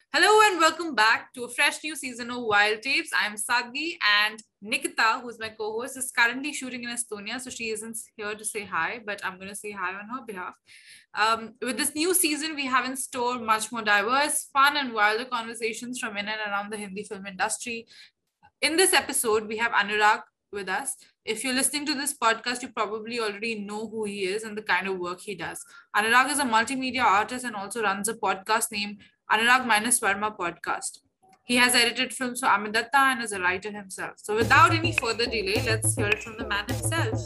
Hello and welcome back to a fresh new season of Wild Tapes. I'm Sadhvi and Nikita, who's my co-host, is currently shooting in Estonia, so she isn't here to say hi, but I'm going to say hi on her behalf. With this new season, we have in store much more diverse, fun and wilder conversations from in and around the Hindi film industry. In this episode, we have Anurag with us. If you're listening to this podcast, you probably already know who he is and the kind of work he does. Anurag is a multimedia artist and also runs a podcast named Anurag minus Verma podcast. He has edited films for Amidatta and is a writer himself. So without any further delay, let's hear it from the man himself.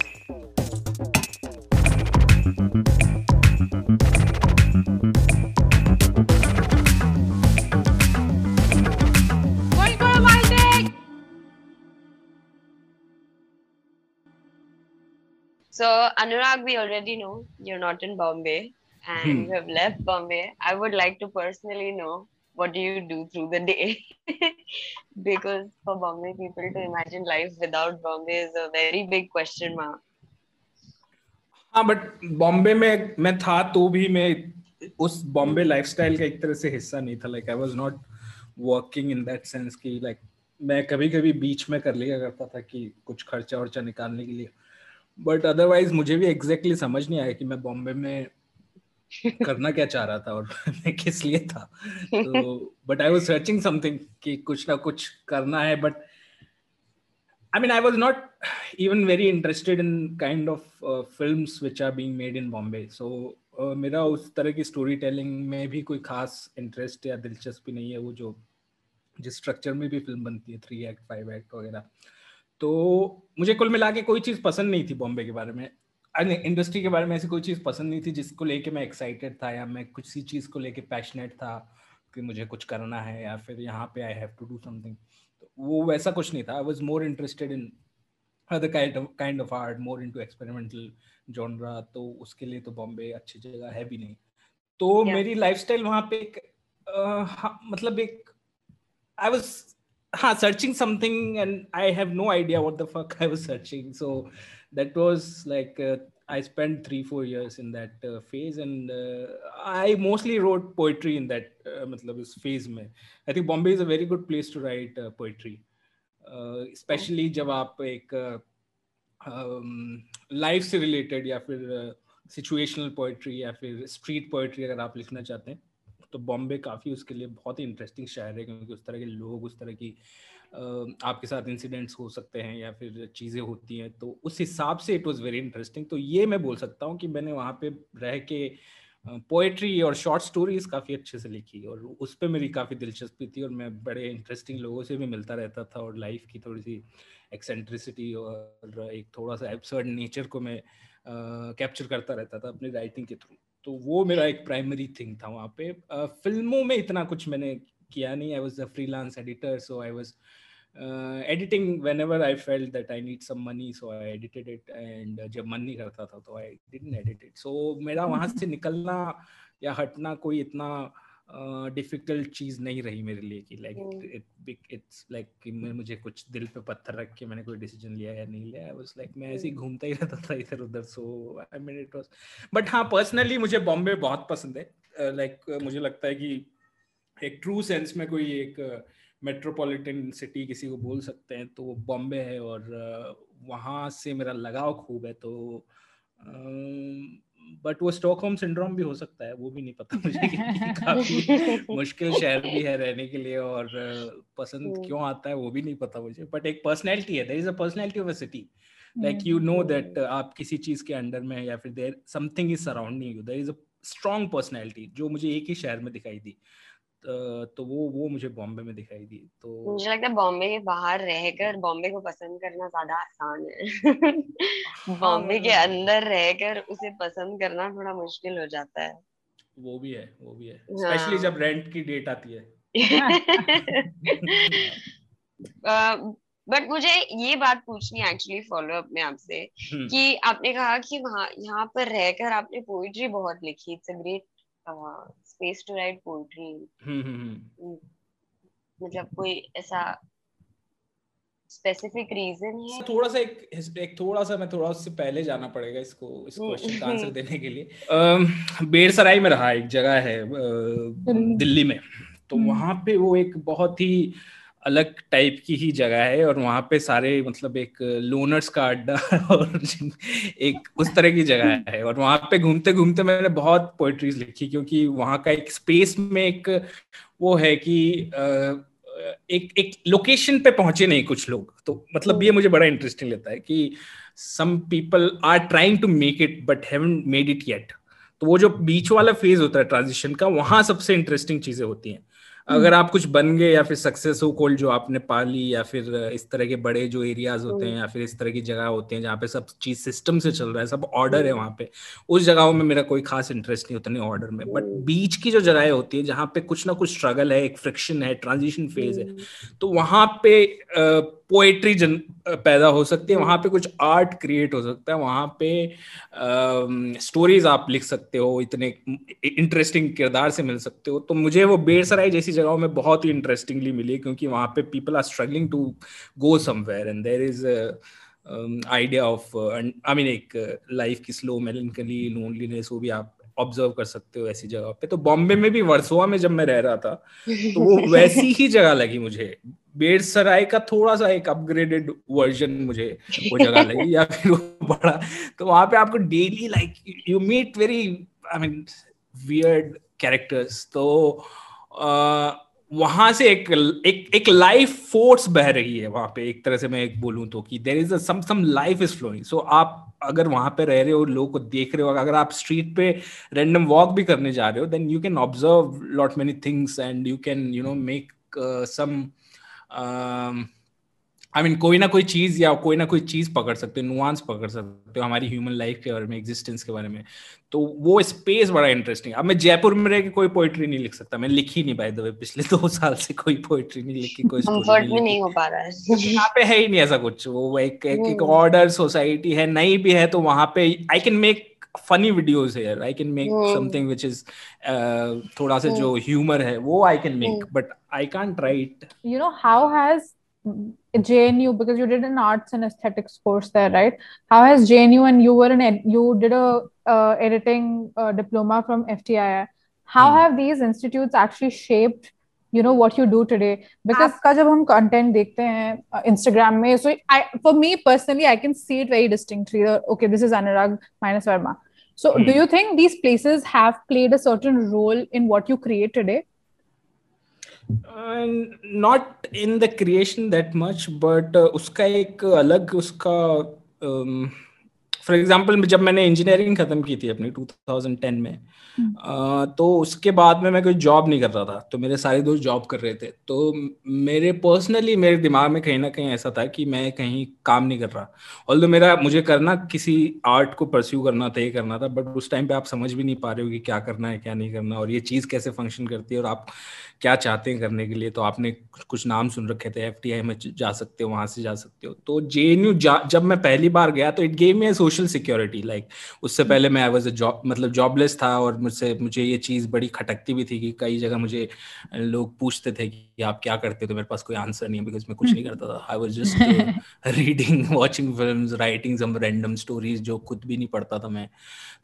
So, Anurag, we already know you're not in Bombay and you have left Bombay. I would like to personally know, what do you do through the day? Because for Bombay people to imagine life without Bombay is a very big question mark. हाँ, but Bombay में मैं था तो भी मैं उस Bombay lifestyle का एक तरह से हिस्सा नहीं था. Like I was not working in that sense कि लाइक मैं कभी कभी बीच में कर लिया करता था कि कुछ खर्चा वर्चा निकालने के लिए. बट अदरवाइज मुझे भी एग्जैक्टली समझ नहीं आया कि मैं बॉम्बे में करना क्या चाह रहा था और मैं किस लिए था. तो but I was searching something कि कुछ ना कुछ करना है. But I mean, I was not even very interested in kind of films which are being made in Bombay. So मेरा उस तरह की स्टोरी टेलिंग में भी कोई खास इंटरेस्ट या दिलचस्पी नहीं है. वो जो जिस स्ट्रक्चर में भी फिल्म बनती है 3 एक्ट 5 एक्ट वगैरह, तो मुझे कुल मिला के कोई चीज़ पसंद नहीं थी बॉम्बे के बारे में. इंडस्ट्री के बारे में ऐसी कोई चीज़ पसंद नहीं थी जिसको लेके मैं एक्साइटेड था या मैं कुछ सी चीज़ को लेके पैशनेट था कि मुझे कुछ करना है या फिर यहाँ पे I have to do something. वो वैसा कुछ नहीं था. I was more interested in other kind of art, more into experimental genre. तो उसके लिए तो बॉम्बे अच्छी जगह है भी नहीं. तो मेरी लाइफस्टाइल वहाँ पे एक मतलब एक I was searching something and I have no idea what the fuck I was searching. So that was like I spent 3-4 years in that phase and I mostly wrote poetry in that matlab is phase mein. I think Bombay is a very good place to write poetry, especially जब आप एक life से related या फिर situational poetry या फिर street poetry अगर आप लिखना चाहते हैं तो बॉम्बे काफ़ी उसके लिए बहुत ही इंटरेस्टिंग शहर है. क्योंकि उस तरह के लोग, उस तरह की आपके साथ इंसिडेंट्स हो सकते हैं या फिर चीज़ें होती हैं. तो उस हिसाब से इट वाज वेरी इंटरेस्टिंग. तो ये मैं बोल सकता हूँ कि मैंने वहाँ पे रह के पोएट्री और शॉर्ट स्टोरीज काफ़ी अच्छे से लिखी और उस पर मेरी काफ़ी दिलचस्पी थी. और मैं बड़े इंटरेस्टिंग लोगों से भी मिलता रहता था और लाइफ की थोड़ी सी एक्सेंट्रिसिटी और एक थोड़ा सा एब्सर्ड नेचर को मैं कैप्चर करता रहता था अपनी राइटिंग के थ्रू. तो वो मेरा एक प्राइमरी थिंग था वहाँ पे. फिल्मों में इतना कुछ मैंने किया नहीं. I was a freelance editor, so I was editing whenever I felt that I need some money, so I edited it. And जब मन नहीं करता था तो I didn't edit it. So मेरा वहाँ से निकलना या हटना कोई इतना डिफिकल्ट चीज़ नहीं रही मेरे लिए कि लाइक इट्स लाइक कि मुझे कुछ दिल पे पत्थर रख के मैंने कोई डिसीजन लिया या नहीं लिया. आई वाज लाइक मैं ऐसे ही घूमता ही रहता था इधर उधर. So I mean it was. But हाँ, पर्सनली मुझे बॉम्बे बहुत पसंद है. लाइक मुझे लगता है कि एक ट्रू सेंस में कोई एक मेट्रोपॉलिटन सिटी किसी को बोल सकते हैं तो वो बॉम्बे है. और वहाँ से मेरा लगाव खूब है. तो बट वो स्टॉकहोम सिंड्रोम भी हो सकता है, वो भी नहीं पता मुझे कि काफी मुश्किल शहर भी है रहने के लिए और पसंद क्यों आता है वो भी नहीं पता मुझे. बट एक पर्सनैलिटी है, there is a personality of a city. Like you know that आप किसी चीज के अंडर में या फिर there something is surrounding you. There is a strong personality जो मुझे एक ही शहर में दिखाई दी. तो वो मुझे बॉम्बे में दिखाई दी. तो मुझे लगता है बॉम्बे के बाहर रहकर बॉम्बे को पसंद करना ज्यादा आसान है. बॉम्बे के अंदर रहकर उसे पसंद करना थोड़ा मुश्किल हो जाता है. वो भी है स्पेशली जब रेंट की डेट आती है. बट मुझे ये बात पूछनी एक्चुअली फॉलो अप में आपसे कि आपने कहा कि वहाँ यहाँ पर रहकर आपने पोइट्री बहुत लिखी. It's a great space to write poetry. मतलब कोई ऐसा स्पेसिफिक रीजन है? थोड़ा सा मैं थोड़ा उससे पहले जाना पड़ेगा इस क्वेश्चन का आंसर देने के लिए. बेरसराय में रहा, एक जगह है दिल्ली में. तो वहां पे वो एक बहुत ही अलग टाइप की ही जगह है, और वहां पे सारे मतलब एक लोनर्स का अड्डा और एक उस तरह की जगह है। और वहां पे घूमते घूमते मैंने बहुत पोएट्रीज लिखी, क्योंकि वहां का एक स्पेस में एक वो है कि एक लोकेशन पे पहुंचे नहीं कुछ लोग, तो मतलब ये मुझे बड़ा इंटरेस्टिंग लगता है कि some people are trying to make it but haven't made it yet। तो वो जो बीच वाला फेज होता है ट्रांजिशन का, वहां सबसे इंटरेस्टिंग चीजें होती हैं। अगर आप कुछ बन गए या फिर सक्सेस हो कोल जो आपने पा ली, या फिर इस तरह के बड़े जो एरियाज होते हैं या फिर इस तरह की जगह होते हैं जहाँ पे सब चीज सिस्टम से चल रहा है, सब ऑर्डर है वहां पे, उस जगहों में मेरा कोई खास इंटरेस्ट नहीं होता, नहीं ऑर्डर में। बट बीच की जो जगह होती है जहाँ पे कुछ ना कुछ स्ट्रगल है, एक फ्रिक्शन है, ट्रांजिशन फेज है, तो वहां पे पोएट्री पैदा हो सकती है, वहां पे कुछ आर्ट क्रिएट हो सकता है, वहां पे स्टोरीज आप लिख सकते हो, इतने इंटरेस्टिंग किरदार से मिल सकते हो। तो मुझे वो बेरसराय जैसी जगहों में बहुत ही इंटरेस्टिंगली मिली, क्योंकि वहां पे people are struggling to go somewhere and there is idea of I mean एक लाइफ की स्लो मेलनकली लोनलीनेस, वो भी आप ऑब्जर्व कर सकते हो ऐसी जगह पे। तो बॉम्बे में भी वर्सोवा में जब मैं रह रहा था तो वो वैसी ही जगह लगी मुझे, बेरसराय का थोड़ा सा एक अपग्रेडेड वर्जन मुझे वो जगह लगी, या फिर वो बड़ा। तो वहां पे आपको daily like you meet very I mean weird characters, तो वहां से एक लाइफ फोर्स बह रही है वहां पे, एक तरह से मैं एक बोलूं तो, कि there is some life is flowing. So आप अगर वहां पे रह रहे हो, लोगों को देख रहे हो, अगर आप स्ट्रीट पे रैंडम वॉक भी करने जा रहे हो, then you can observe lot many things and you can make some I mean कोई ना कोई चीज या कोई ना कोई चीज पकड़ सकते हो, नुआंस पकड़ सकते हो हमारी ह्यूमन लाइफ के बारे में, एग्जिस्टेंस के बारे में। तो वो स्पेस बड़ा इंटरेस्टिंग। अब मैं जयपुर में रह के कोई पोएट्री नहीं लिख सकता, मैं लिखी नहीं, बाय द वे पिछले 2 साल से कोई पोएट्री नहीं लिखी, कोई स्टोरी नहीं लिखी, नहीं हो पा रहा है यहाँ पे है ही नहीं ऐसा कुछ। वो एक ऑर्डर सोसाइटी है, नहीं भी है तो वहां पे I can make funny videos है, I can make something which is थोड़ा सा जो ह्यूमर है वो I can make, but I can't write. How has JNU, because you did an arts and aesthetics course there, right? How has JNU, and you did a editing diploma from FTII. How have these institutes actually shaped what you do today? Because का जब हम content देखते हैं Instagram में, so for me personally I can see it very distinctly. Okay, this is Anurag minus Verma. So do you think these places have played a certain role in what you create today? Not in the creation that much, but उसका एक अलग उसका for example जब मैंने engineering खत्म की थी अपनी 2010 में, तो उसके बाद में मैं कोई जॉब नहीं कर रहा था, तो मेरे सारे दोस्त जॉब कर रहे थे। तो मेरे पर्सनली मेरे दिमाग में कहीं ना कहीं ऐसा था कि मैं कहीं काम नहीं कर रहा, ऑल्दो मुझे करना किसी आर्ट को परस्यू करना था, ये करना था, बट उस टाइम पे आप समझ भी नहीं पा रहे हो कि क्या करना है क्या नहीं करना, और ये चीज़ कैसे फंक्शन करती है, और आप क्या चाहते हैं करने के लिए। तो आपने कुछ नाम सुन रखे थे, FTI में जा सकते हो, वहां से जा सकते हो। तो JNU जब मैं पहली बार गया तो it gave me a social security. Like उससे पहले मैं आई वाज जॉबलेस था, और मुझे ये चीज़ बड़ी खटकती भी थी कि कई जगह मुझे लोग पूछते थे कि आप क्या करते हो, तो मेरे पास कोई आंसर नहीं है, बिकॉज मैं कुछ नहीं करता था। I was just reading, watching films, writing some random stories जो खुद भी नहीं पढ़ता था मैं।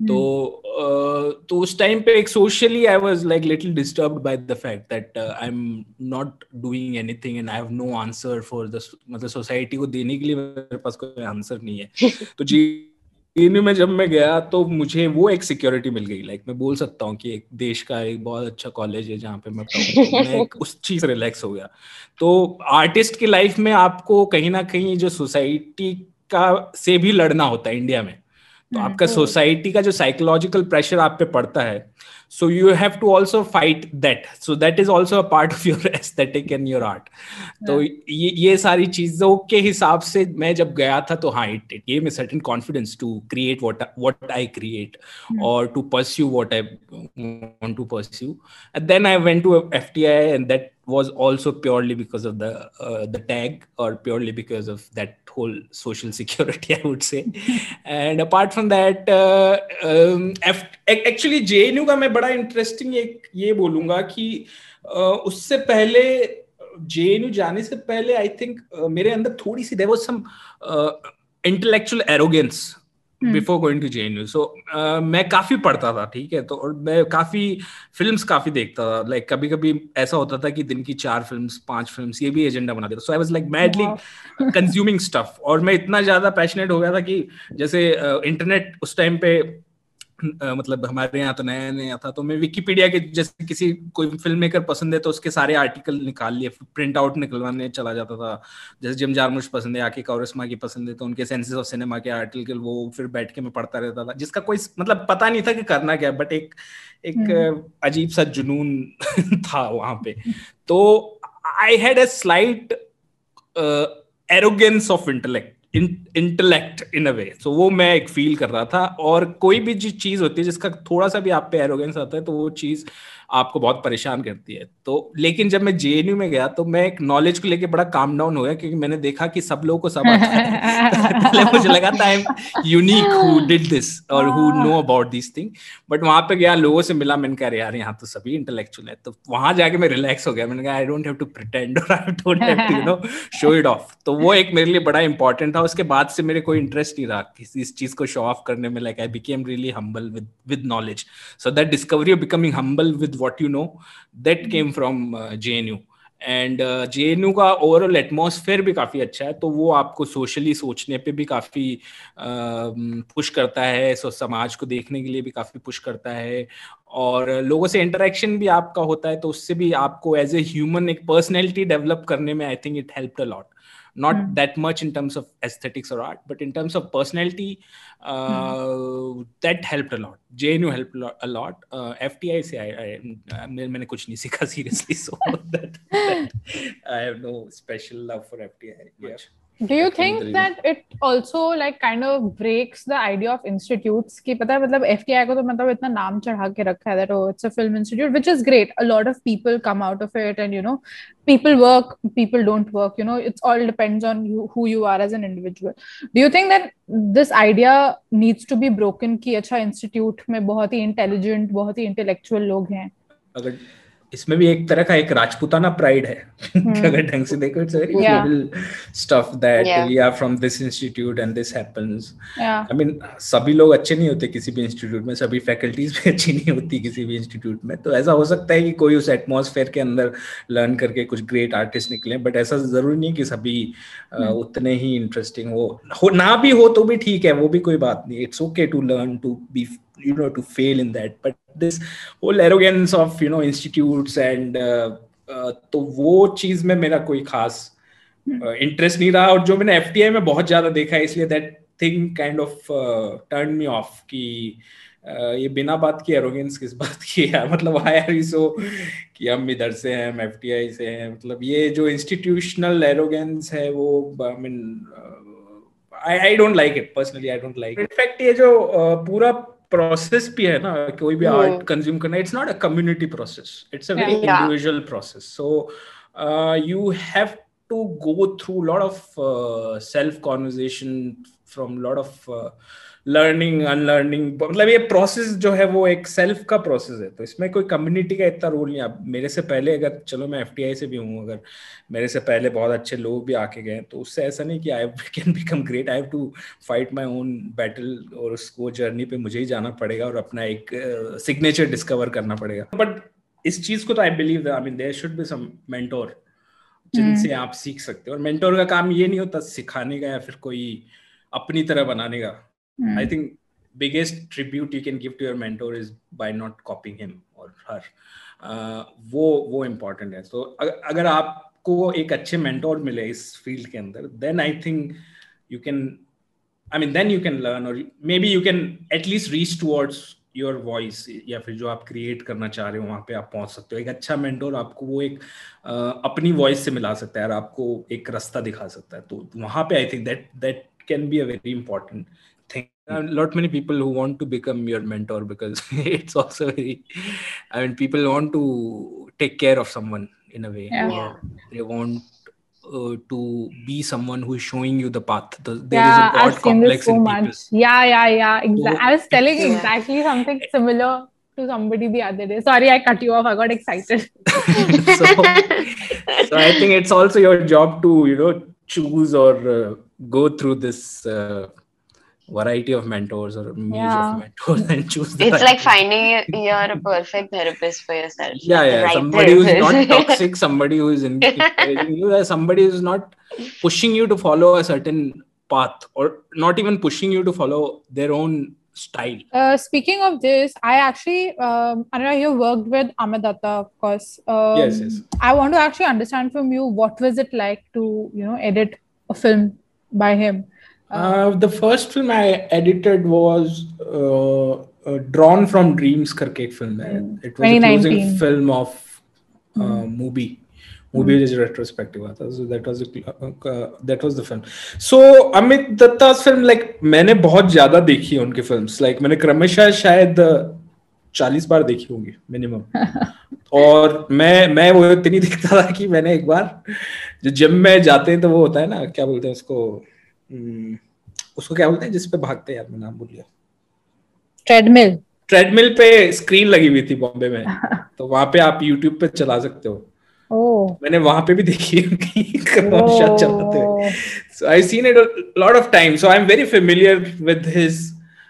तो उस टाइम पे एक socially I was like little disturbed by the fact that I am not doing anything and I have no answer for the, मतलब सोसाइटी को देने के लिए मेरे पास कोई आंसर नहीं है। तो JNU में जब मैं गया तो मुझे वो एक सिक्योरिटी मिल गई। लाइक मैं बोल सकता हूँ कि एक देश का एक बहुत अच्छा कॉलेज है जहाँ पे मैं पढ़ूँ, तो मैं उस चीज से रिलैक्स हो गया। तो आर्टिस्ट की लाइफ में आपको कहीं ना कहीं जो सोसाइटी का से भी लड़ना होता है इंडिया में, तो आपका सोसाइटी का जो साइकोलॉजिकल प्रेशर आप पे पड़ता है, so you have to also fight that, so that is also a part of your aesthetic and your art. तो ये सारी चीजों के हिसाब से मैं जब गया था तो हाँ, it gave me certain confidence to create what I create और to pursue what I want to pursue. And then I went to FTI and that was also purely because of the tag, or purely because of that whole social security, I would say. And apart from that, actually JNU का मैं बड़ा interesting एक ये बोलूँगा कि उससे पहले JNU जाने से पहले I think मेरे अंदर थोड़ी सी there was some intellectual arrogance before going to JNU. सो मैं काफी पढ़ता था, ठीक है, तो और मैं काफी फिल्म्स काफी देखता था. लाइक कभी कभी ऐसा होता था कि दिन की 4 फिल्म्स 5 फिल्म्स ये भी एजेंडा बना देता. So I was like madly consuming stuff. और मैं इतना ज्यादा पैशनेट हो गया था कि जैसे इंटरनेट उस टाइम पे मतलब हमारे यहाँ तो नया नया था, तो मैं विकिपीडिया के जैसे किसी कोई फिल्म मेकर पसंद है तो उसके सारे आर्टिकल निकाल लिए, प्रिंट आउट निकलवाने चला जाता था. जैसे जिम जारमुश पसंद है, आके कौरस्मा की पसंद है, तो उनके सेंसेस ऑफ सिनेमा के आर्टिकल वो फिर बैठ के मैं पढ़ता रहता था, जिसका कोई मतलब पता नहीं था कि करना क्या, बट एक अजीब सा जुनून था वहां पे. तो I had a slight arrogance of intellect in a way. So वो मैं एक फील कर रहा था. और कोई भी जो चीज होती है जिसका थोड़ा सा भी आप पे एरोगेंस आता है तो वो चीज आपको बहुत परेशान करती है. तो लेकिन जब मैं JNU में गया तो मैं एक नॉलेज को लेके बड़ा काम डाउन हो गया, क्योंकि मैंने देखा कि सब लोगों को सब आता है. पहले मुझे लगा था I am unique who did this और who know about this thing. But वहां पे गया, लोगों से मिला, मैंने कहा यार यहाँ तो सभी इंटेलेक्चुअल है. तो वहां जाके मैं रिलैक्स हो गया. मैंने कहा I don't have to pretend और I don't have to show it off. तो वो एक मेरे लिए बड़ा इंपॉर्टेंट था. उसके बाद से मेरे कोई इंटरेस्ट नहीं रहा किसी इस चीज को शो ऑफ करने में. Like I became really humble with knowledge. So that discovery of becoming humble with what you know, that came from JNU. And JNU का ओवरऑल एटमॉस्फेयर भी काफी अच्छा है. तो वो आपको सोशली सोचने पे भी काफी पुश करता है, सो समाज को देखने के लिए भी काफी पुश करता है. और लोगों से इंटरेक्शन भी आपका होता है, तो उससे भी आपको एज ए ह्यूमन एक पर्सनैलिटी डेवलप करने में I think it helped a lot. Not that much in terms of aesthetics or art, but in terms of personality, that helped a lot. JNU helped a lot. FTI से मैंने कुछ नहीं सीखा seriously, so that I have no special love for FTI. Yeah. Do you think that it also like kind of breaks the idea of institutes? कि पता है मतलब FTI को तो मतलब इतना नाम चढ़ा के रखा है that oh it's a film institute, which is great. A lot of people come out of it, and people work, people don't work. It's all depends on who you are as an individual. Do you think that this idea needs to be broken कि अच्छा institute में बहुत ही intelligent, बहुत ही intellectual लोग हैं? अगर इसमें भी एक तरह का एक राजपूताना प्राइड है. अगर ढंग से देखो, it's very noble stuff that we are from this institute and this happens. I mean सभी लोग अच्छे नहीं होते किसी भी इंस्टीट्यूट में, सभी फैकल्टीज भी अच्छी नहीं होती किसी भी इंस्टीट्यूट में. तो ऐसा हो सकता है कि कोई उस एटमॉस्फेयर के अंदर लर्न करके कुछ ग्रेट आर्टिस्ट निकले, बट ऐसा जरूरी नहीं कि सभी उतने ही इंटरेस्टिंग हो ना भी हो तो भी ठीक है, वो भी कोई बात नहीं. It's okay to learn to be to fail in that, but this whole arrogance of institutes and तो वो चीज में मेरा कोई खास इंटरेस्ट नहीं रहा. और जो मैंने FTI में बहुत ज्यादा देखा है, इसलिए that thing kind of turned me off कि ये बिना बात की एरोगेंस किस बात की है. मतलब why are you so कि हम इधर से हैं, हम FTI से हैं. मतलब ये जो इंस्टीट्यूशनल एरोगेंस है वो I mean I don't like it personally. I don't like it. In fact ये जो पूरा प्रोसेस भी है ना, कोई भी आर्ट कंज्यूम करना, it's not a community process, it's a very individual process. So you have to go through lot of self conversation, from lot of learning unlearning. मतलब ये प्रोसेस जो है वो एक सेल्फ का प्रोसेस है. तो इसमें कोई कम्युनिटी का इतना रोल नहीं. अब मेरे से पहले अगर चलो मैं FTI से भी हूँ, अगर मेरे से पहले बहुत अच्छे लोग भी आके गए, तो उससे ऐसा नहीं कि I can become great. I have to fight my own battle, और उसको जर्नी पे मुझे ही जाना पड़ेगा और अपना एक सिग्नेचर डिस्कवर करना पड़ेगा. बट इस चीज को तो I believe I mean there should be some mentor जिनसे आप सीख सकते हो. और मेंटोर का काम ये नहीं होता सिखाने का या फिर कोई अपनी तरह बनाने का. I think biggest tribute you can give to your mentor is by not copying him or her. वो important है. So अगर आपको एक अच्छे mentor मिले इस field के अंदर, then I think you can, I mean then you can learn, or maybe you can at least reach towards your voice, या फिर जो आप create करना चाह रहे हो वहाँ पे आप पहुँच सकते हो. एक अच्छा mentor आपको वो एक अपनी voice से मिला सकता है और आपको एक रास्ता दिखा सकता है. तो वहाँ पे I think that can be a very important thing. Lot many people who want to become your mentor, because it's also very, I mean people want to take care of someone in a way. They want to be someone who is showing you the path. There is a God complex so in much. people. Yeah, exactly. I was telling exactly something similar to somebody the other day. Sorry, I cut you off. I got excited. so I think it's also your job to choose or go through this variety of mentors or maze Yeah. of mentors and choose the It's right like one. finding your perfect therapist for yourself. Yeah, like the yeah. right Somebody who's not therapist. toxic, somebody who is encouraging you, somebody who's not pushing you to follow a certain path, or not even pushing you to follow their own style. Speaking of this, I actually, Anurag, you worked with Amit Datta, of course. Yes, yes. I want to actually understand from you, what was it like to, edit a film by him? The first film I edited was Drawn from Dreams करके एक film है. It was a closing 2019 film of movie. Movie is retrospective आता. So that was the film. So Amit Datta's film, like मैंने बहुत ज़्यादा देखी है उनके films. Like मैंने क्रमशः शायद 40 बार देखी होंगी minimum. और मैं वो इतनी देखता था कि मैंने एक बार जो जिम में जाते हैं तो वो होता है ना, क्या बोलते हैं उसको क्या बोलते हैं जिस पे भागते हैं, यार मैं नाम भूल गया. ट्रेडमिल पे स्क्रीन लगी हुई थी बॉम्बे में. तो वहां पे आप यूट्यूब पे चला सकते हो. मैंने वहां पे भी देखी चलाते हुए. So I seen it a lot of times. So I'm very familiar with his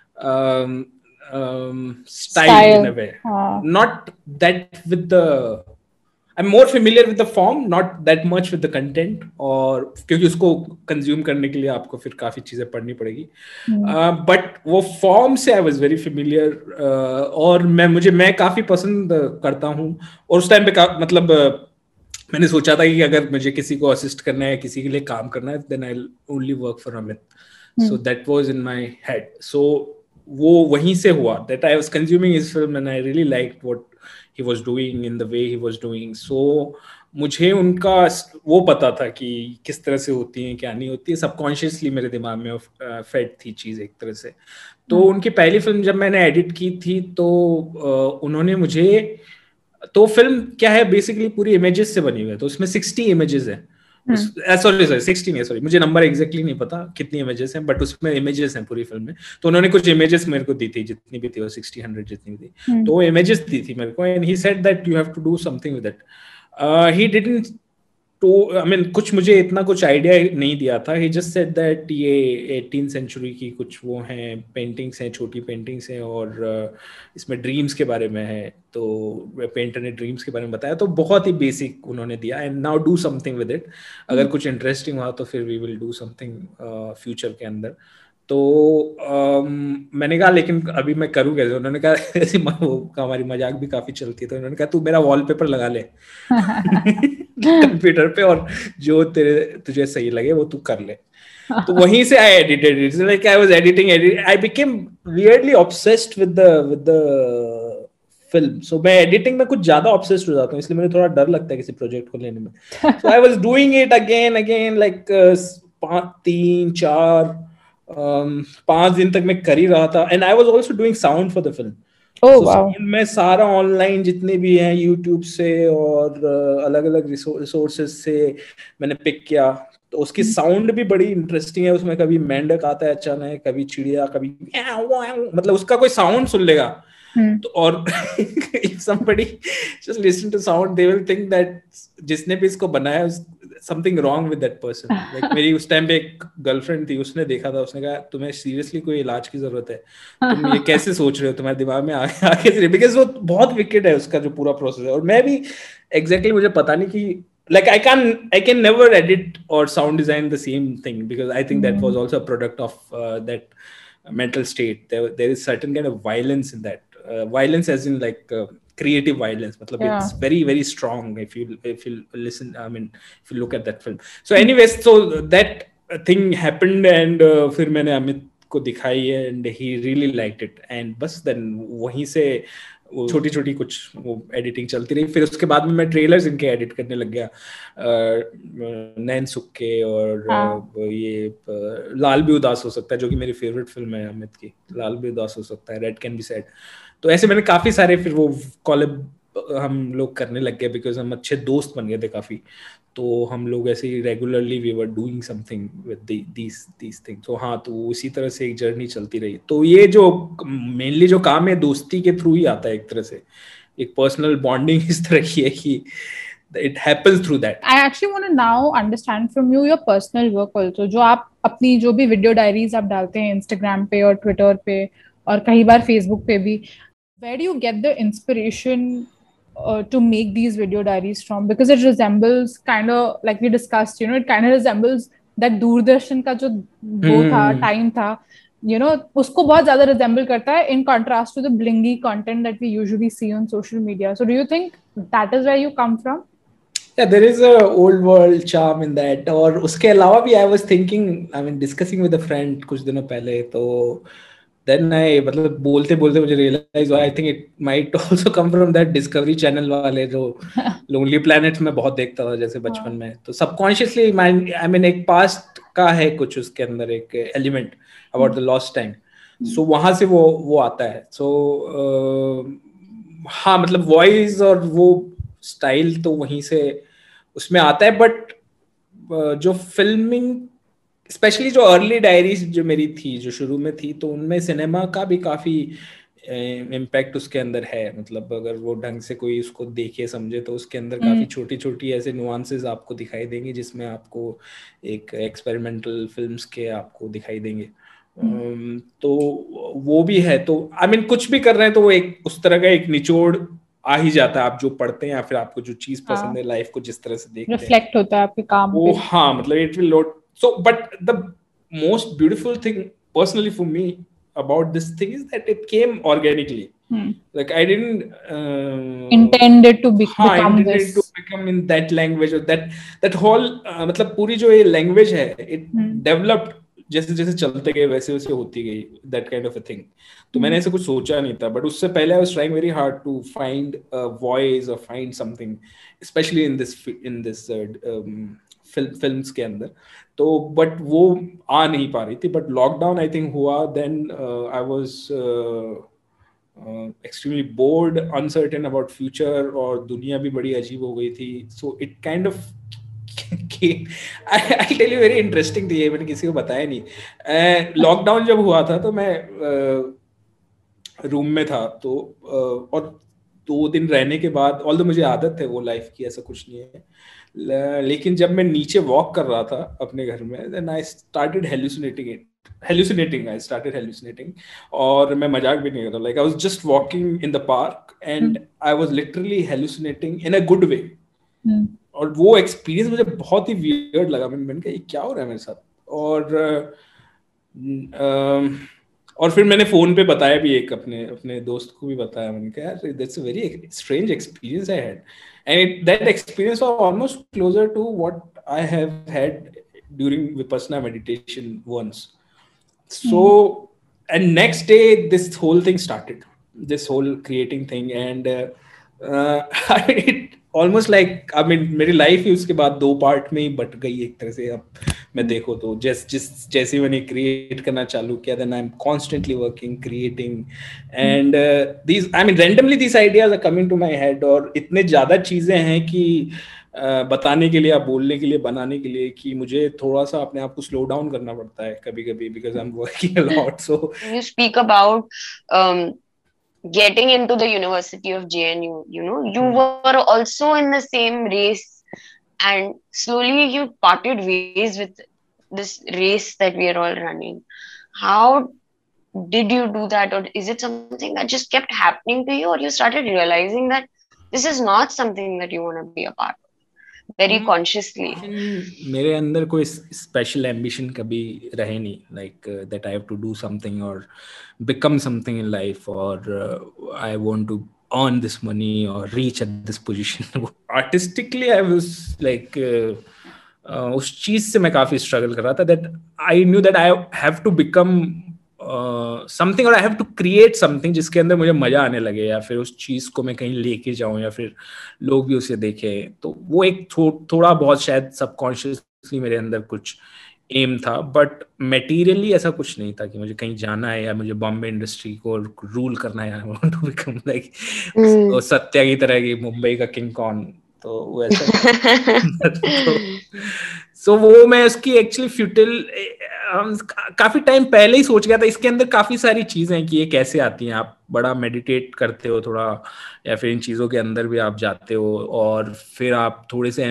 style in a way. Not that with the, I'm more familiar with the form, not that much with the content. और क्योंकि उसको consume करने के लिए आपको फिर काफी चीजें पढ़नी पड़ेगी. बट वो फॉर्म से आई वाज वेरी फेमिलियर. और मैं काफी पसंद करता हूँ. और उस टाइम पे मतलब मैंने सोचा था कि अगर मुझे किसी को असिस्ट करना है, किसी के लिए काम करना है, then I will only work for Amit. So that was in my head. So वो वहीं से हुआ, that I was consuming his film and I really liked what he was doing in the way he was doing. So मुझे उनका वो पता था कि किस तरह से होती है, क्या नहीं होती है. सबकॉन्शियसली मेरे दिमाग में फेड थी चीज एक तरह से. तो उनकी पहली फिल्म जब मैंने एडिट की थी तो उन्होंने मुझे, तो फिल्म क्या है बेसिकली पूरी इमेजेस से बनी हुई है. तो उसमें 60 इमेजेस है. सॉरी 16 है, सॉरी मुझे नंबर एग्जैक्टली नहीं पता कितनी इमेजेस हैं, बट उसमें इमेजेस हैं पूरी फिल्म में. तो उन्होंने कुछ इमेजेस मेरे को दी थी, जितनी भी थी वो 60-100 जितनी भी थी. तो वो इमेजेस दी थी मेरे को, and he said that you have to do something with it. He didn't तो आई मीन कुछ मुझे इतना कुछ आइडिया नहीं दिया था. ही जस्ट सेड दैट ये 18th सेंचुरी की कुछ वो हैं पेंटिंग्स हैं, छोटी पेंटिंग्स हैं, और इसमें ड्रीम्स के बारे में है. तो पेंटर ने ड्रीम्स के बारे में बताया. तो बहुत ही बेसिक उन्होंने दिया, and now do something with it. अगर कुछ इंटरेस्टिंग हुआ तो फिर we will do something future के अंदर. तो मैंने कहा लेकिन अभी मैं करूँ कैसे. उन्होंने कहा ऐसी हमारी मजाक भी काफी चलती है. तो उन्होंने कहा तू मेरा वॉलपेपर लगा ले कंप्यूटर पे, और जो तुझे सही लगे वो तू कर ले. तो वहीं से I edited it. Like I was editing, I became weirdly obsessed with the film. So मैं एडिटिंग में कुछ ज्यादा ऑब्सेस्ड हो जाता हूँ, इसलिए मुझे थोड़ा डर लगता है किसी प्रोजेक्ट को लेने में. So I was doing it again like 5 दिन तक मैं कर ही रहा था. And I was also doing sound for the film. Sound में सारा ऑनलाइन जितने भी हैं यूट्यूब से और अलग अलग रिसोर्सेज से मैंने पिक किया. तो उसकी साउंड भी बड़ी इंटरेस्टिंग है. उसमें कभी मेंढक आता है अचानक, कभी चिड़िया, कभी मतलब उसका कोई साउंड सुन लेगा. तो और if somebody just listen to sound, they will think that जिसने भी इसको बनाया something wrong with that person. Like मेरी उस टाइम पे एक गर्लफ्रेंड थी, उसने देखा था, उसने कहा तुम्हें सीरियसली कोई इलाज की जरूरत है, तुम ये कैसे सोच रहे हो, तुम्हारे दिमाग में आगे से, बिकॉज वो बहुत विकेट है उसका जो पूरा प्रोसेस है. और मैं भी एग्जैक्टली मुझे पता नहीं कि like I can never edit or sound design the same thing, because I think that was also a product of that mental state. There is certain kind of violence in that. Violence as in like creative violence. Matlab, it's very very strong if you listen. I mean, if you look at that film. So anyways, so that thing happened, and फिर मैंने अमित को दिखाई है, and he really liked it. And बस then वहीं से छोटी छोटी कुछ वो एडिटिंग चलती रही. फिर उसके बाद में मैं ट्रेलर्स इनके एडिट करने लग गया, नैन सुख के, और ये लाल भी उदास हो सकता है, जो कि मेरी फेवरेट फिल्म है अमित की. लाल भी उदास हो सकता है, रेड कैन बी सैड. तो ऐसे मैंने काफी सारे फिर वो कॉलेब हम लोग करने लग गए, बिकॉज हम अच्छे दोस्त बन गए थे काफी. तो हम लोग ऐसे ही regularly we were doing something with these things. तो हाँ, तो उसी तरह से एक जर्नी चलती रही. तो ये जो मेनली जो काम है दोस्ती के थ्रू ही आता है एक तरह से. एक पर्सनल बॉन्डिंग इस तरह की है कि it happens through that. I actually want to now understand from you your personal work also. जो आप अपनी जो भी वीडियो डायरीज आप डालते हैं इंस्टाग्राम पे और ट्विटर पे और कई बार फेसबुक पे भी, where do you get the inspiration to make these video diaries from? Because it resembles kind of like we discussed, it kind of resembles that Doordarshan का जो वो था टाइम था, उसको बहुत ज्यादा resemble करता है in contrast to the blingy content that we usually see on social media. So do you think that is where you come from? Yeah, there is a old world charm in that. और उसके अलावा भी I was thinking, I mean discussing with a friend कुछ दिनों पहले, तो then I मतलब बोलते बोलते मुझे realize I think it might also come from that Discovery Channel वाले जो Lonely Planet में बहुत देखता था जैसे बचपन में, तो subconsciously I mean एक past का है कुछ उसके अंदर एक element about the lost time, so वहाँ से वो आता है. So हाँ मतलब voice और वो स्टाइल तो वहीं से उसमें आता है, बट जो फिल्मिंग स्पेशली जो अर्ली डायरीज जो मेरी थी जो शुरू में थी, तो उनमें सिनेमा का भी काफी इम्पैक्ट उसके अंदर है. मतलब अगर वो ढंग से कोई उसको देखे समझे तो उसके अंदर काफी छोटी छोटी ऐसे नुआंसेस आपको दिखाई देंगे जिसमें आपको एक एक्सपेरिमेंटल फिल्म्स के आपको दिखाई देंगे. तो वो भी है. तो आई मीन कुछ भी कर रहे हैं तो वो एक उस तरह का एक निचोड़ आ ही जाता है, आप जो पढ़ते हैं या फिर आपको जो चीज पसंद है लाइफ को जिस तरह से देखते हैं रिफ्लेक्ट होता है आपके काम पे. हाँ मतलब it will not. So but the most beautiful thing personally for me about this thing is that it came organically. Like I didn't intended to become this. To become in that language or that whole मतलब पूरी जो ये language है it developed जैसे जैसे चलते गए वैसे वैसे होती गई that kind of a thing. तो मैंने ऐसे कुछ सोचा नहीं था, बट उससे पहले I was trying very hard to find a voice or find something, especially in this films के अंदर. तो बट वो आ नहीं पा रही थी. बट लॉकडाउन आई थिंक हुआ, then I was extremely bored, uncertain about future, और दुनिया भी बड़ी अजीब हो गई थी. So it kind of I tell you very interesting थी, मैंने किसी को बताया नहीं. लॉकडाउन जब हुआ था तो मैं रूम में था, तो और 2 दिन रहने के बाद, ऑल्दो मुझे आदत है वो लाइफ की, ऐसा कुछ नहीं है, लेकिन जब मैं नीचे वॉक कर रहा था अपने घर में, देन आई स्टार्टेड hallucinating. और मैं मजाक भी नहीं कर रहा, like I was just walking in the park and I was literally hallucinating in a good way. और वो एक्सपीरियंस मुझे बहुत ही वियर्ड लगा. मैंने कहा ये क्या हो रहा है मेरे साथ. और फिर मैंने फोन पे बताया भी, एक अपने दोस्त को भी बताया. मैंने कहा यार that's a very strange experience I had, and that experience was almost closer to what I have had during Vipassana meditation once. So and next day this whole thing started, this whole creating thing, and it almost like, I mean मेरी life ही उसके बाद 2 part में ही but गई एक तरह से. अब मैं देखो तो जैसे मैंने क्रिएट करना चालू किया, then I'm constantly working, creating, and these, I mean randomly these ideas are coming to my head, और इतने ज्यादा चीजें हैं कि बताने के लिए या बोलने के लिए, बनाने के लिए, कि मुझे थोड़ा सा अपने आप को स्लो डाउन करना पड़ता है कभी-कभी, because I'm working a lot. So you speak about getting into the University of JNU, you were also in the same race, and slowly you parted ways with this race that we are all running. How did you do that, or is it something that just kept happening to you, or you started realizing that this is not something that you want to be a part of very consciously? मेरे अंदर कोई special ambition कभी रहे नहीं, like that I have to do something or become something in life, or I want to earn this money or reach at this position. Artistically I was like उस चीज से मैं काफी स्ट्रगल कर रहा था, that I knew that I have to become something, और I have to create something जिसके अंदर मुझे मजा आने लगे, या फिर उस चीज को मैं कहीं लेके जाऊं, या फिर लोग भी उसे देखें. तो वो एक थोड़ा बहुत शायद सबकॉन्शियसली मेरे अंदर कुछ एम था, बट मटेरियली ऐसा कुछ नहीं था कि मुझे कहीं जाना है या मुझे बॉम्बे इंडस्ट्री को रूल करना है. I want to become like Satya की तरह की मुंबई का किंग कॉन. तो वैसा सो वो मैं उसकी एक्चुअली फ्यूटिल काफी टाइम पहले ही सोच गया था. इसके अंदर काफी सारी चीजें हैं कि ये कैसे आती हैं. आप बड़ा मेडिटेट करते हो थोड़ा, या फिर इन चीजों के अंदर भी आप जाते हो, और फिर आप थोड़े से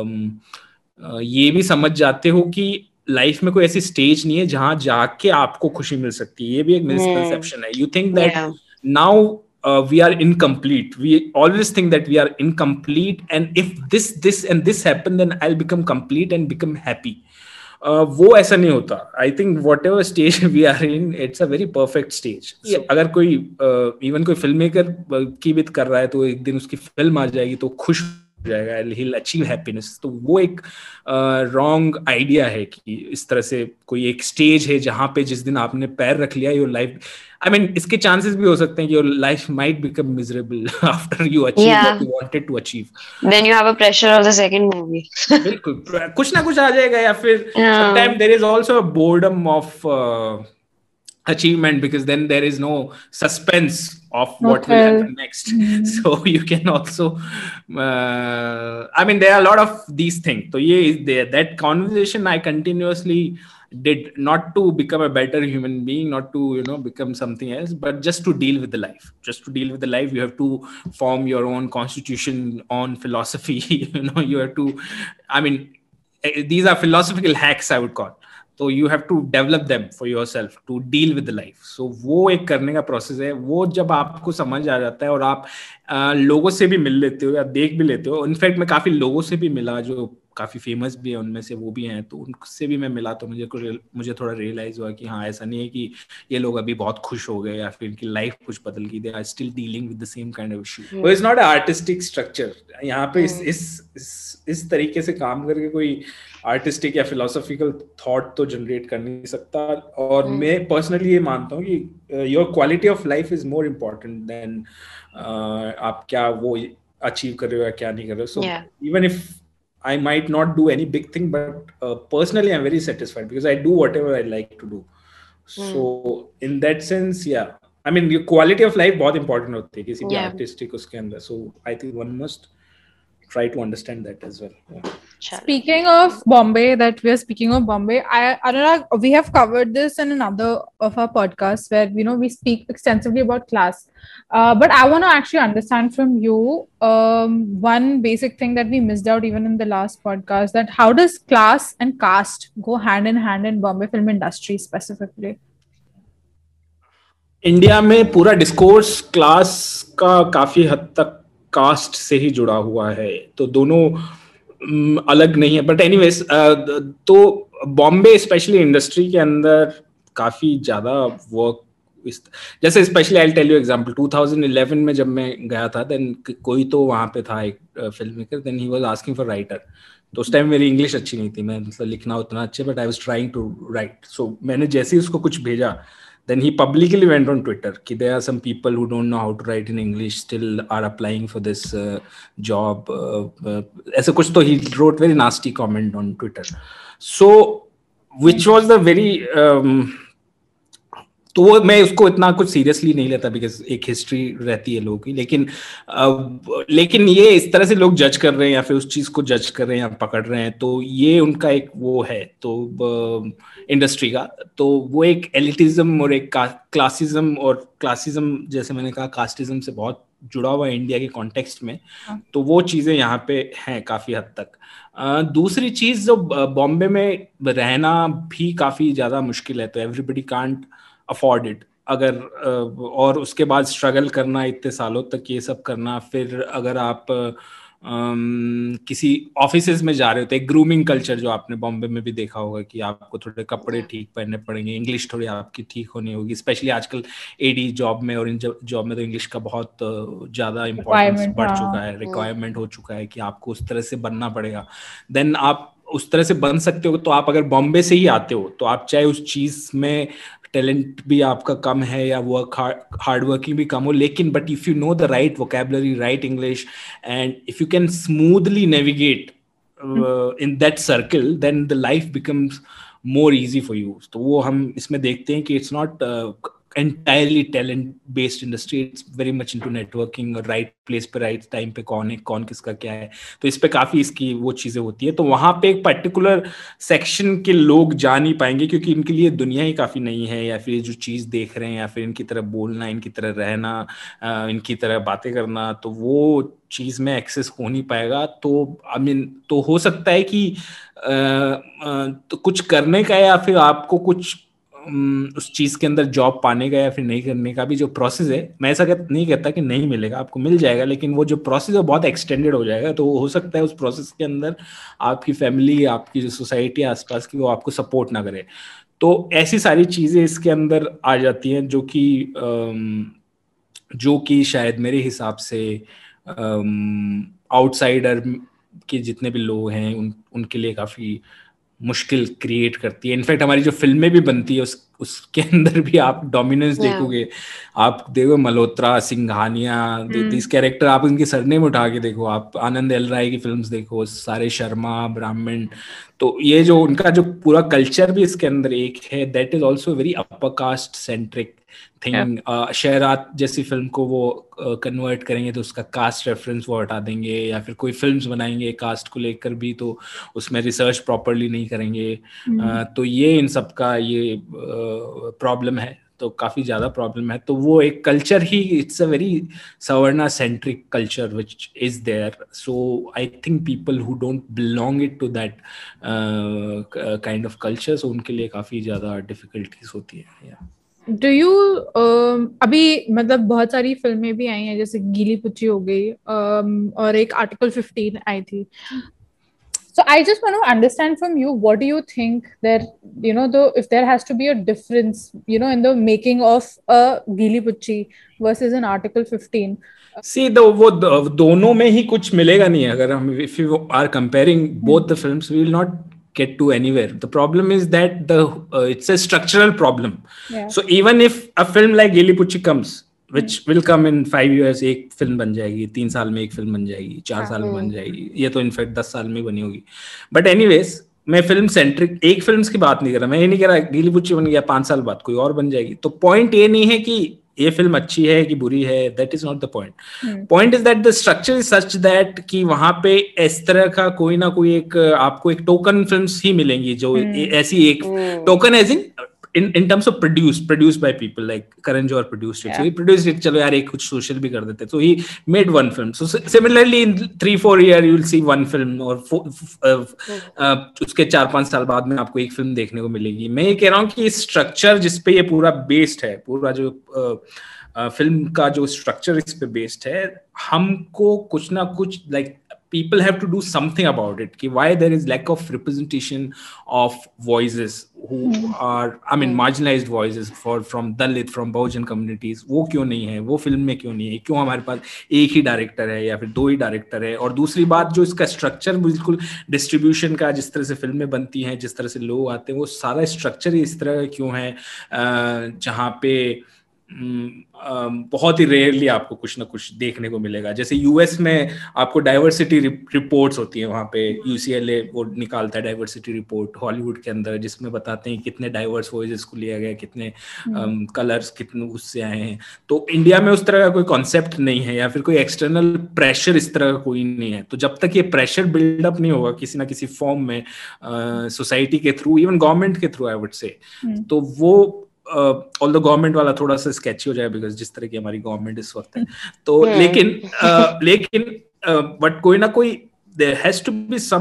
ये भी समझ जाते हो कि लाइफ में कोई ऐसी स्टेज नहीं है जहां जाके आपको खुशी मिल सकती है. ये भी एक मिसकंसेप्शन है. You think that now we are incomplete. We always think that we are incomplete, and if this and this happen, then I'll become complete and become happy. वो ऐसा नहीं होता. I think whatever stage we are in, it's a very perfect stage. अगर कोई even कोई film maker की भी कर रहा है तो एक दिन उसकी फिल्म आ जाएगी तो खुश हो जाएगा, he'll achieve happiness. तो वो एक रॉन्ग आइडिया है कि इस तरह से कोई एक स्टेज है जहां पे जिस दिन आपने पैर रख लिया, योर लाइफ, I mean, इसके chances भी हो सकते हैं कि your life might become miserable after you achieve what you wanted to achieve. Then you have a pressure of the second movie. बिल्कुल, कुछ ना कुछ आ जाएगा, या फिर sometimes there is also a boredom of achievement, because then there is no suspense of what will happen next. So you can also I mean, there are a lot of these things. So that conversation I continuously did, not to become a better human being, not to become something else, but just to deal with the life. You have to form your own constitution on philosophy. You have to, I mean, these are philosophical hacks, I would call. So you have to develop them for yourself to deal with the life. So वो एक करने का process है. वो जब आपको समझ आ जाता है और आप लोगों से भी मिल लेते हो या देख भी लेते हो. इनफैक्ट मैं काफी लोगों से भी मिला जो काफी फेमस भी है, उनमें से वो भी हैं, तो उनसे भी मैं मिला तो मुझे थोड़ा रियलाइज हुआ कि हाँ, ऐसा नहीं है कि ये लोग अभी बहुत खुश हो गए या फिर इनकी लाइफ कुछ बदल गई. They are still dealing with the same kind of issue. वो is not a artistic structure. यहाँ पे इस तरीके से काम करके कोई आर्टिस्टिक या फिलोसॉफिकल थॉट तो जनरेट कर नहीं सकता. और मैं पर्सनली ये मानता हूँ कि your quality of life is more important than आप क्या वो अचीव कर रहे हो या क्या नहीं कर रहे हो. So even if I might not do any big thing, but personally I'm very satisfied because I do whatever I like to do. So in that sense, yeah, I mean, your quality of life बहुत important होती है किसी भी artistic उसके अंदर. So I think one must try to understand that as well. Yeah. Speaking of Bombay, Anurag, we have covered this in another of our podcasts where we speak extensively about class. But I want to actually understand from you one basic thing that we missed out even in the last podcast, that how does class and caste go hand in hand in Bombay film industry specifically? India में पूरा discourse class का काफी हद तक cast से ही जुड़ा हुआ है, तो दोनों अलग नहीं है. बट एनीवेज, तो बॉम्बे स्पेशली इंडस्ट्री के अंदर काफी ज्यादा वर्क, जैसे specially I tell you example, 2011 में जब मैं गया था, देन कोई तो वहां पे था एक film maker, then he was asking for writer. तो उस टाइम मेरी इंग्लिश अच्छी नहीं थी, मैं मतलब लिखना उतना अच्छे, but I was trying to write. So मैंने जैसे ही उसको कुछ भेजा, then he publicly went on Twitter कि there are some people who don't know how to write in English still are applying for this job. ऐसा कुछ तो he wrote very nasty comment on Twitter. So which was the very तो वो मैं उसको इतना कुछ सीरियसली नहीं लेता बिकॉज एक हिस्ट्री रहती है लोगों की. लेकिन ये इस तरह से लोग जज कर रहे हैं या फिर उस चीज को जज कर रहे हैं या पकड़ रहे हैं, तो ये उनका एक वो है तो इंडस्ट्री का, तो वो एक एलिटिज्म और एक क्लासिज्म, और क्लासिज्म जैसे मैंने कहा कास्टिज्म से बहुत जुड़ा हुआ है इंडिया के कॉन्टेक्स्ट में. तो वो चीजें यहाँ पे हैं काफी हद तक. दूसरी चीज, जो बॉम्बे में रहना भी काफी ज्यादा मुश्किल है, तो एवरीबडी कांट अफोर्ड इट. अगर और उसके बाद स्ट्रगल करना इतने सालों तक, ये सब करना, फिर अगर आप किसी ऑफिसेज में जा रहे हो तो एक ग्रूमिंग कल्चर जो आपने बॉम्बे में भी देखा होगा कि आपको थोड़े कपड़े ठीक पहनने पड़ेंगे, इंग्लिश थोड़ी आपकी ठीक होनी होगी, स्पेशली आजकल एडी जॉब में और इन जॉब में तो इंग्लिश का बहुत ज्यादा इम्पोर्टेंस बढ़ चुका है, रिक्वायरमेंट हो चुका है कि आपको उस तरह से बनना पड़ेगा. देन आप उस तरह से बन सकते हो. तो आप अगर बॉम्बे से ही आते हो तो आप चाहे उस चीज में टैलेंट भी आपका कम है या वर्क हार्ड वर्किंग भी कम हो, लेकिन but if you know the right vocabulary, right English, and if you can smoothly navigate in that circle, then the life becomes more easy for you. तो वो हम इसमें देखते हैं कि it's not entirely talent based industry. It's very much into networking और right place पे right time पे कौन है, कौन किसका क्या है, तो इस पे काफी इसकी वो चीजें होती है. तो वहां पे एक पर्टिकुलर सेक्शन के लोग जा नहीं पाएंगे क्योंकि इनके लिए दुनिया ही काफी नई है, या फिर जो चीज देख रहे हैं, या फिर इनकी तरह बोलना, इनकी तरह रहना, इनकी तरह बातें करना, तो वो चीज में एक्सेस हो नहीं पाएगा. तो आई मीन तो हो सकता है कि तो कुछ करने का या फिर आपको कुछ उस चीज के अंदर जॉब पाने का या फिर नहीं करने का भी जो प्रोसेस है, मैं ऐसा नहीं कहता कि नहीं मिलेगा, आपको मिल जाएगा, लेकिन वो जो प्रोसेस है बहुत एक्सटेंडेड हो जाएगा. तो हो सकता है उस प्रोसेस के अंदर आपकी फैमिली, आपकी जो सोसाइटी आसपास की, वो आपको सपोर्ट ना करे. तो ऐसी सारी चीजें इसके अंदर आ जाती हैं जो कि शायद मेरे हिसाब से आउटसाइडर के जितने भी लोग हैं उनके लिए काफी मुश्किल क्रिएट करती है. इनफैक्ट हमारी जो फिल्में भी बनती है उसके अंदर भी आप डोमिनेंस देखोगे, आप देखो मल्होत्रा, सिंघानिया, दिस कैरेक्टर, आप उनके सरनेम उठा के देखो, आप आनंद एल राय की फिल्म्स देखो, सारे शर्मा, ब्राह्मण, तो ये जो उनका जो पूरा कल्चर भी इसके अंदर एक है, that is also very upper caste centric thing. Sairat जैसी फिल्म को वो कन्वर्ट करेंगे तो उसका कास्ट रेफरेंस वो हटा देंगे, या फिर कोई फिल्म्स बनाएंगे कास्ट को लेकर भी तो उसमें रिसर्च प्रॉपरली नहीं करेंगे. तो ये इन सब का ये प्रॉब्लम है, तो काफी ज्यादा प्रॉब्लम है. तो वो एक कल्चर ही, it's a very savarna centric culture which is there. So I think people who don't belong it to that kind of culture, so उनके लिए काफी ज्यादा डिफिकल्टीज होती है. Do you अभी मतलब बहुत सारी फिल्में भी आई हैं, जैसे गीली पुच्ची हो गई, और एक आर्टिकल 15 आई थी. So I just want to understand from you, what do you think that, though if there has to be a difference, in the making of a Geeli Pucci versus an Article 15? See, वो दोनों में ही कुछ मिलेगा नहीं. अगर हम if you are comparing both the films, we will not get to anywhere. The problem is that it's a structural problem. Yeah. So even if a film like Geeli Pucci comes, which will come in 5 years, एक film बन जाएगी, 3 साल में एक film बन जाएगी, 4 साल में बन जाएगी, ये तो इनफैक्ट 10 साल में बनी होगी. बट एनीवेज, मैं फिल्म सेंट्रिक एक फिल्म की बात नहीं कर रहा. मैं ये नहीं कह रहा गीली पुच्ची बन गया 5 साल बाद कोई और बन जाएगी. तो पॉइंट ये नहीं है कि ये फिल्म अच्छी है कि बुरी है, that is not the point. Point is that the structure is such that कि वहां पे इस तरह का कोई ना कोई एक आपको एक टोकन फिल्म्स ही मिलेंगी, जो ऐसी एक token age in terms of produced by people like Karan Johar produced it. So he produced it, चलो यार एक कुछ social भी कर देते. So he made one film. So similarly in 3-4 year you will see one film, और उसके 4-5 साल बाद में आपको एक फिल्म देखने को मिलेगी. मैं ये कह रहा हूँ कि स्ट्रक्चर जिस पे ये पूरा बेस्ड है, पूरा जो फिल्म का जो स्ट्रक्चर इस पे बेस्ड है, हमको कुछ ना कुछ like people have to do something about it. कि why there is lack of representation of voices who are, I mean, marginalized voices from Dalit, from Bahujan communities. वो क्यों नहीं है, वो फिल्म में क्यों नहीं है, क्यों हमारे पास एक ही डायरेक्टर है या फिर 2 ही डायरेक्टर है. और दूसरी बात, जो इसका स्ट्रक्चर बिल्कुल डिस्ट्रीब्यूशन का, जिस तरह से फिल्में बनती हैं, जिस तरह से लोग आते हैं, वो सारा स्ट्रक्चर ही इस तरह क्यों है, जहाँ पे बहुत ही रेयरली आपको कुछ ना कुछ देखने को मिलेगा. जैसे यूएस में आपको डाइवर्सिटी रिपोर्ट्स होती है, वहाँ पे UCLA वो निकालता है डाइवर्सिटी रिपोर्ट हॉलीवुड के अंदर, जिसमें बताते हैं कितने डाइवर्स वॉइसेस को लिया गया, कितने कलर्स कितने उससे आए हैं. तो इंडिया में उस तरह का कोई कॉन्सेप्ट नहीं है, या फिर कोई एक्सटर्नल प्रेशर इस तरह का कोई नहीं है. तो जब तक ये प्रेशर बिल्डअप नहीं होगा किसी ना किसी फॉर्म में, सोसाइटी के थ्रू, इवन गवर्नमेंट के थ्रू आई वुड से, तो वो ऑल्दो गवर्नमेंट वाला थोड़ा सा स्केची हो जाए, बिकॉज जिस तरह की हमारी गवर्नमेंट इस वक्त है. तो लेकिन बट कोई ना कोई, there has to be some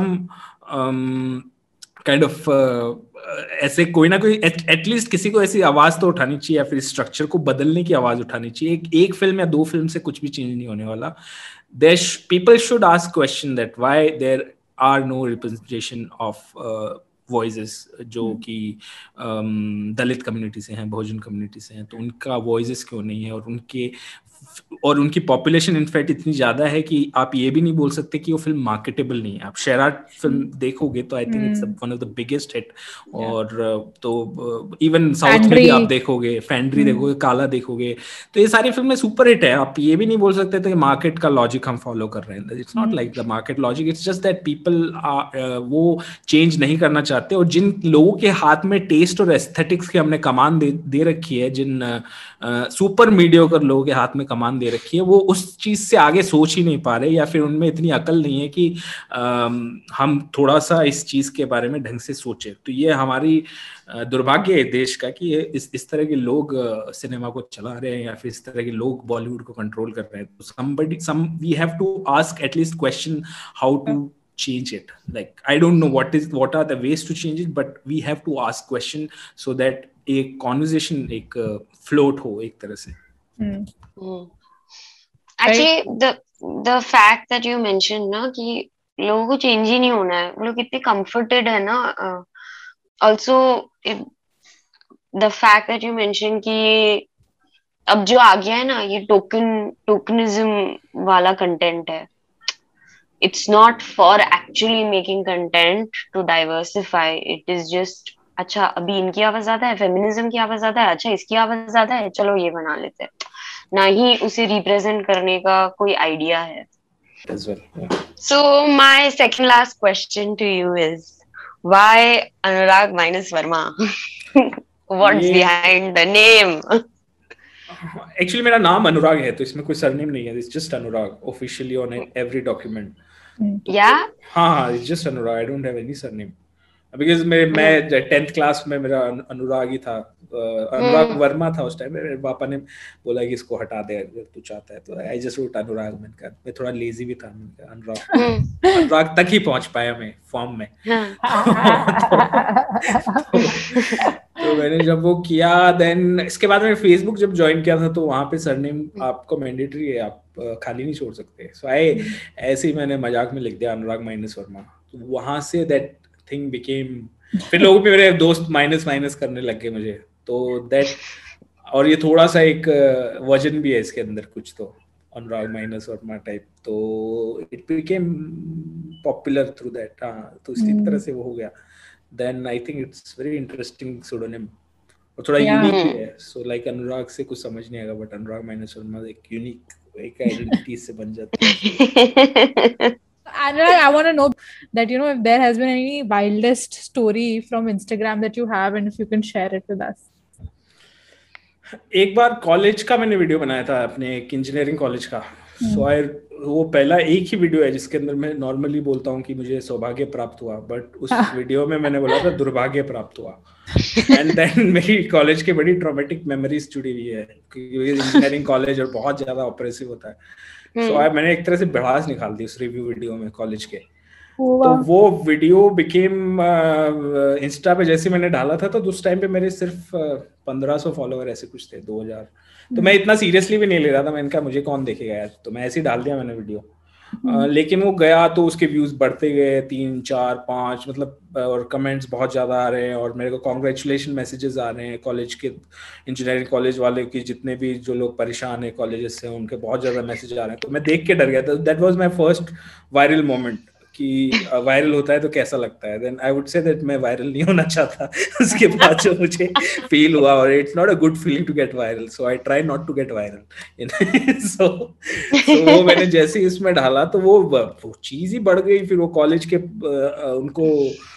kind of ऐसे कोई ना कोई एटलीस्ट किसी को ऐसी आवाज तो उठानी चाहिए, या फिर स्ट्रक्चर को बदलने की आवाज उठानी चाहिए. एक फिल्म या 2 फिल्म से कुछ भी चेंज नहीं होने वाला. People should ask question that why there are no representation of voices जो कि दलित कम्युनिटी से हैं, बहुजन कम्युनिटी से हैं, तो उनका वॉइसेस क्यों नहीं है, और और उनकी पॉपुलेशन इनफैक्ट इतनी ज्यादा है कि आप ये भी नहीं बोल सकते कि वो फिल्म मार्केटेबल नहीं है। आप शेराट फिल्म देखोगे तो I think it's one of the biggest hit. और तो इवन साउथ में भी आप देखोगे, फैंड्री देखोगे, काला देखोगे, तो ये सारी फिल्में सुपर हिट है। आप ये भी नहीं बोल सकते थे कि मार्केट का लॉजिक हम फॉलो कर रहे हैं। It's not like the market logic, it's just that people वो चेंज नहीं करना चाहते। और जिन लोगों के हाथ में टेस्ट और एस्थेटिक्स की हमने कमान दे रखी है, जिन सुपर मीडियोकर लोगों के हाथ में कमान दे रखी है, वो उस चीज से आगे सोच ही नहीं पा रहे, या फिर उनमें इतनी अकल नहीं है कि हम थोड़ा सा इस चीज के बारे में ढंग से सोचे। तो ये हमारी दुर्भाग्य है देश का कि इस तरह के लोग सिनेमा को चला रहे हैं, या फिर इस तरह के लोग बॉलीवुड को कंट्रोल कर रहे हैं। तो we have to ask at least question how to change it. Like I don't know what are the ways to change it, but we have to ask question so that a conversation एक float हो एक तरह से. Actually the fact that you mentioned ना कि लोगों को change ही नहीं होना है, वो लोग इतने comforted है ना. Also the fact that you mentioned कि अब जो आ गया है ना ये tokenism वाला content है. It's not for actually making content to diversify. It is just अच्छा अभी इनकी आवाज ज्यादा है, फेमिनिज्म की आवाज ज्यादा है, अच्छा इसकी आवाज ज्यादा है, चलो ये बना लेते हैं. ना ही उसे रिप्रेजेंट करने का कोई आइडिया है. So my second last question to you is why Anurag minus Verma? What's behind the name? Actually मेरा नाम अनुराग है, तो इसमें कोई सरनेम नहीं है. It's just Anurag officially on every document. Yeah? हाँ, it's just Anurag. I don't have any surname. Because मैं 10th क्लास में मेरा अनुराग ही था. अनुराग वर्मा था उस टाइम. मेरे पापा ने बोला कि इसको हटा दे अगर तू चाहता है. तो I just wrote अनुराग. मैं थोड़ा लेजी भी था. अनुराग तक ही पहुंच पाया मैं फॉर्म में. तो मैंने जब वो किया, देन इसके बाद मैंने फेसबुक जब ज्वाइन किया था, तो वहाँ पे सरनेम आपको मैंडेटरी है, आप खाली नहीं छोड़ सकते. सो ऐसे ही मैंने मजाक में लिख दिया अनुराग माइनस वर्मा. तो वहां से दैट थिंग बिकेम, फिर लोग भी मेरे दोस्त माइनस करने लग गए मुझे. तो दैट, और ये थोड़ा सा एक वर्जन भी है इसके अंदर कुछ, तो अनुराग माइनस वर्मा टाइप. तो it became popular through that. हाँ, तो इसी तरह से वो हो गया. Then I think it's very interesting pseudonym. और थोड़ा यूनिक है. So like अनुराग से कुछ समझ नहीं आएगा, but अनुराग माइनस वर्मा एक यूनिक एक आइडेंटिटी से बन जाता है. Anurag, I want to know that, you know, if there has been any wildest story from Instagram that you have, and if you can share it with us. एक बार college का मैंने video बनाया था, अपने एक इंजीनियरिंग कॉलेज का. वो पहला एक ही वीडियो है जिसके अंदर मैं नॉर्मली बोलता हूँ कि मुझे सौभाग्य प्राप्त हुआ, बट उस वीडियो में मैंने बोला था दुर्भाग्य प्राप्त हुआ. एंड देन मेरी कॉलेज की बड़ी ट्रॉमेटिक मेमोरीज जुड़ी हुई है, क्योंकि इंजीनियरिंग कॉलेज और बहुत ज्यादा ऑपरेसिव होता है. सो मैंने एक तरह से भड़ास निकाल दी उस रिव्यू वीडियो में कॉलेज के. तो वो वीडियो बिकेम इंस्टा पे जैसे मैंने डाला था, तो उस टाइम पे मेरे सिर्फ 1500 फॉलोअर ऐसे कुछ थे, 2000. तो मैं इतना सीरियसली भी नहीं ले रहा था. मैंने कहा मुझे कौन देखेगा यार, तो मैं ऐसे ही डाल दिया मैंने वीडियो. लेकिन वो गया तो उसके व्यूज बढ़ते गए, 3, 4, 5, मतलब, और कमेंट्स बहुत ज्यादा आ रहे हैं, और मेरे को कॉन्ग्रेचुलेशन मैसेजेस आ रहे हैं कॉलेज के, इंजीनियरिंग कॉलेज वाले की, जितने भी जो लोग परेशान है कॉलेजेस से, उनके बहुत ज्यादा मैसेज आ रहे हैं. तो मैं देख के डर गया था. That was my first viral moment, कि वायरल होता है तो कैसा लगता है. Then I would say that मैं वायरल नहीं होना चाहता. उसके बाद जो मुझे फील हुआ, और it's not a good feeling to get viral, so I try not to get viral. सो वो मैंने जैसे ही इसमें डाला तो वो चीज ही बढ़ गई. फिर वो कॉलेज के उनको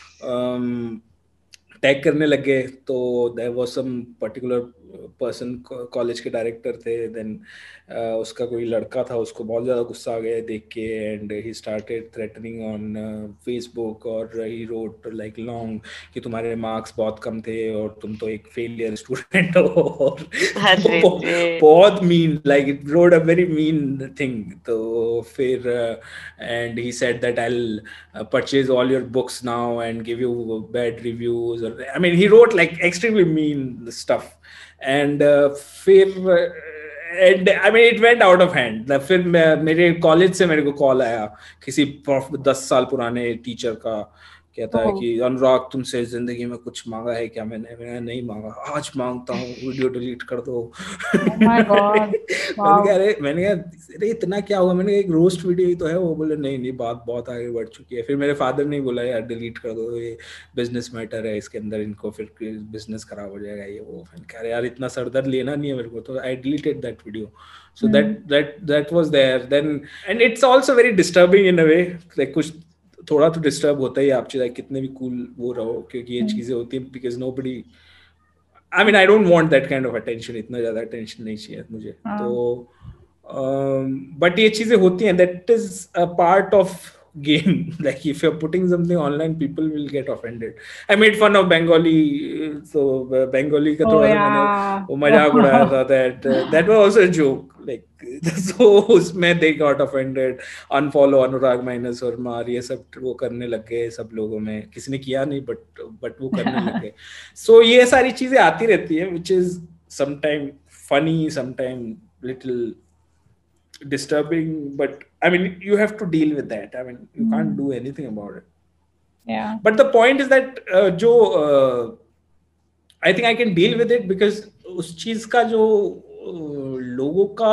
टैग करने लग गए. तो there was some particular person, college के डायरेक्टर थे. देन उसका कोई लड़का था, उसको बहुत ज़्यादा गुस्सा आ गया देख के, and he started threatening on Facebook, और ही रोट लाइक लॉन्ग कि तुम्हारे मार्क्स बहुत कम थे और तुम तो एक फेलियर स्टूडेंट हो. और बहुत mean, like it wrote a very mean thing. तो फिर and he said that I will purchase all your books now and give you bad reviews. I mean he wrote like extremely mean stuff. And फिर and I mean it went out of hand. फिर मेरे college से मेरे को call आया किसी 10 साल पुराने टीचर का, कहता है कि अनुराग तुमसे जिंदगी में कुछ मांगा है क्या? मैंने नहीं मांगा, आज मांगता हूँ, वीडियो डिलीट कर दो। माय गॉड, मैंने कहा अरे इतना क्या हुआ? मैंने कहा एक रोस्ट वीडियो ही तो है। वो बोले नहीं बात बहुत आगे बढ़ चुकी है। फिर मेरे फादर ने बोला यार डिलीट कर दो, ये बिजनेस मैटर है, इसके अंदर इनको फिर बिजनेस खराब हो जाएगा ये वो। मैंने कहा यार इतना सरदर्द लेना नहीं है मेरे को, तो I deleted that video. So that was there then, and it's also very disturbing in a way. Like कुछ थोड़ा तो डिस्टर्ब होता ही, आप चाहे कितने भी कूल वो रहो, क्योंकि ये चीजें होती हैं because nobody, I mean I don't want that kind of attention. इतना ज्यादा attention नहीं चाहिए मुझे. तो but ये चीजें होती हैं, that is a part of game. Like if you're putting something online, people will get offended. I made fun of Bengali, so Bengali का थोड़ा सा मैंने वो मजाक उड़ाया था, that was also a joke. Like so उसमें they got offended, unfollow Anurag minus और मार, ये सब वो करने लग गए सब लोगों में. किसी ने किया नहीं but वो करने लग गए. So ये सारी चीजें आती रहती है, which is sometime funny, sometime little disturbing, but I mean you have to deal with that. I mean you can't do anything about it. Yeah, but the point is that जो I think I can deal with it because उस चीज का जो लोगों का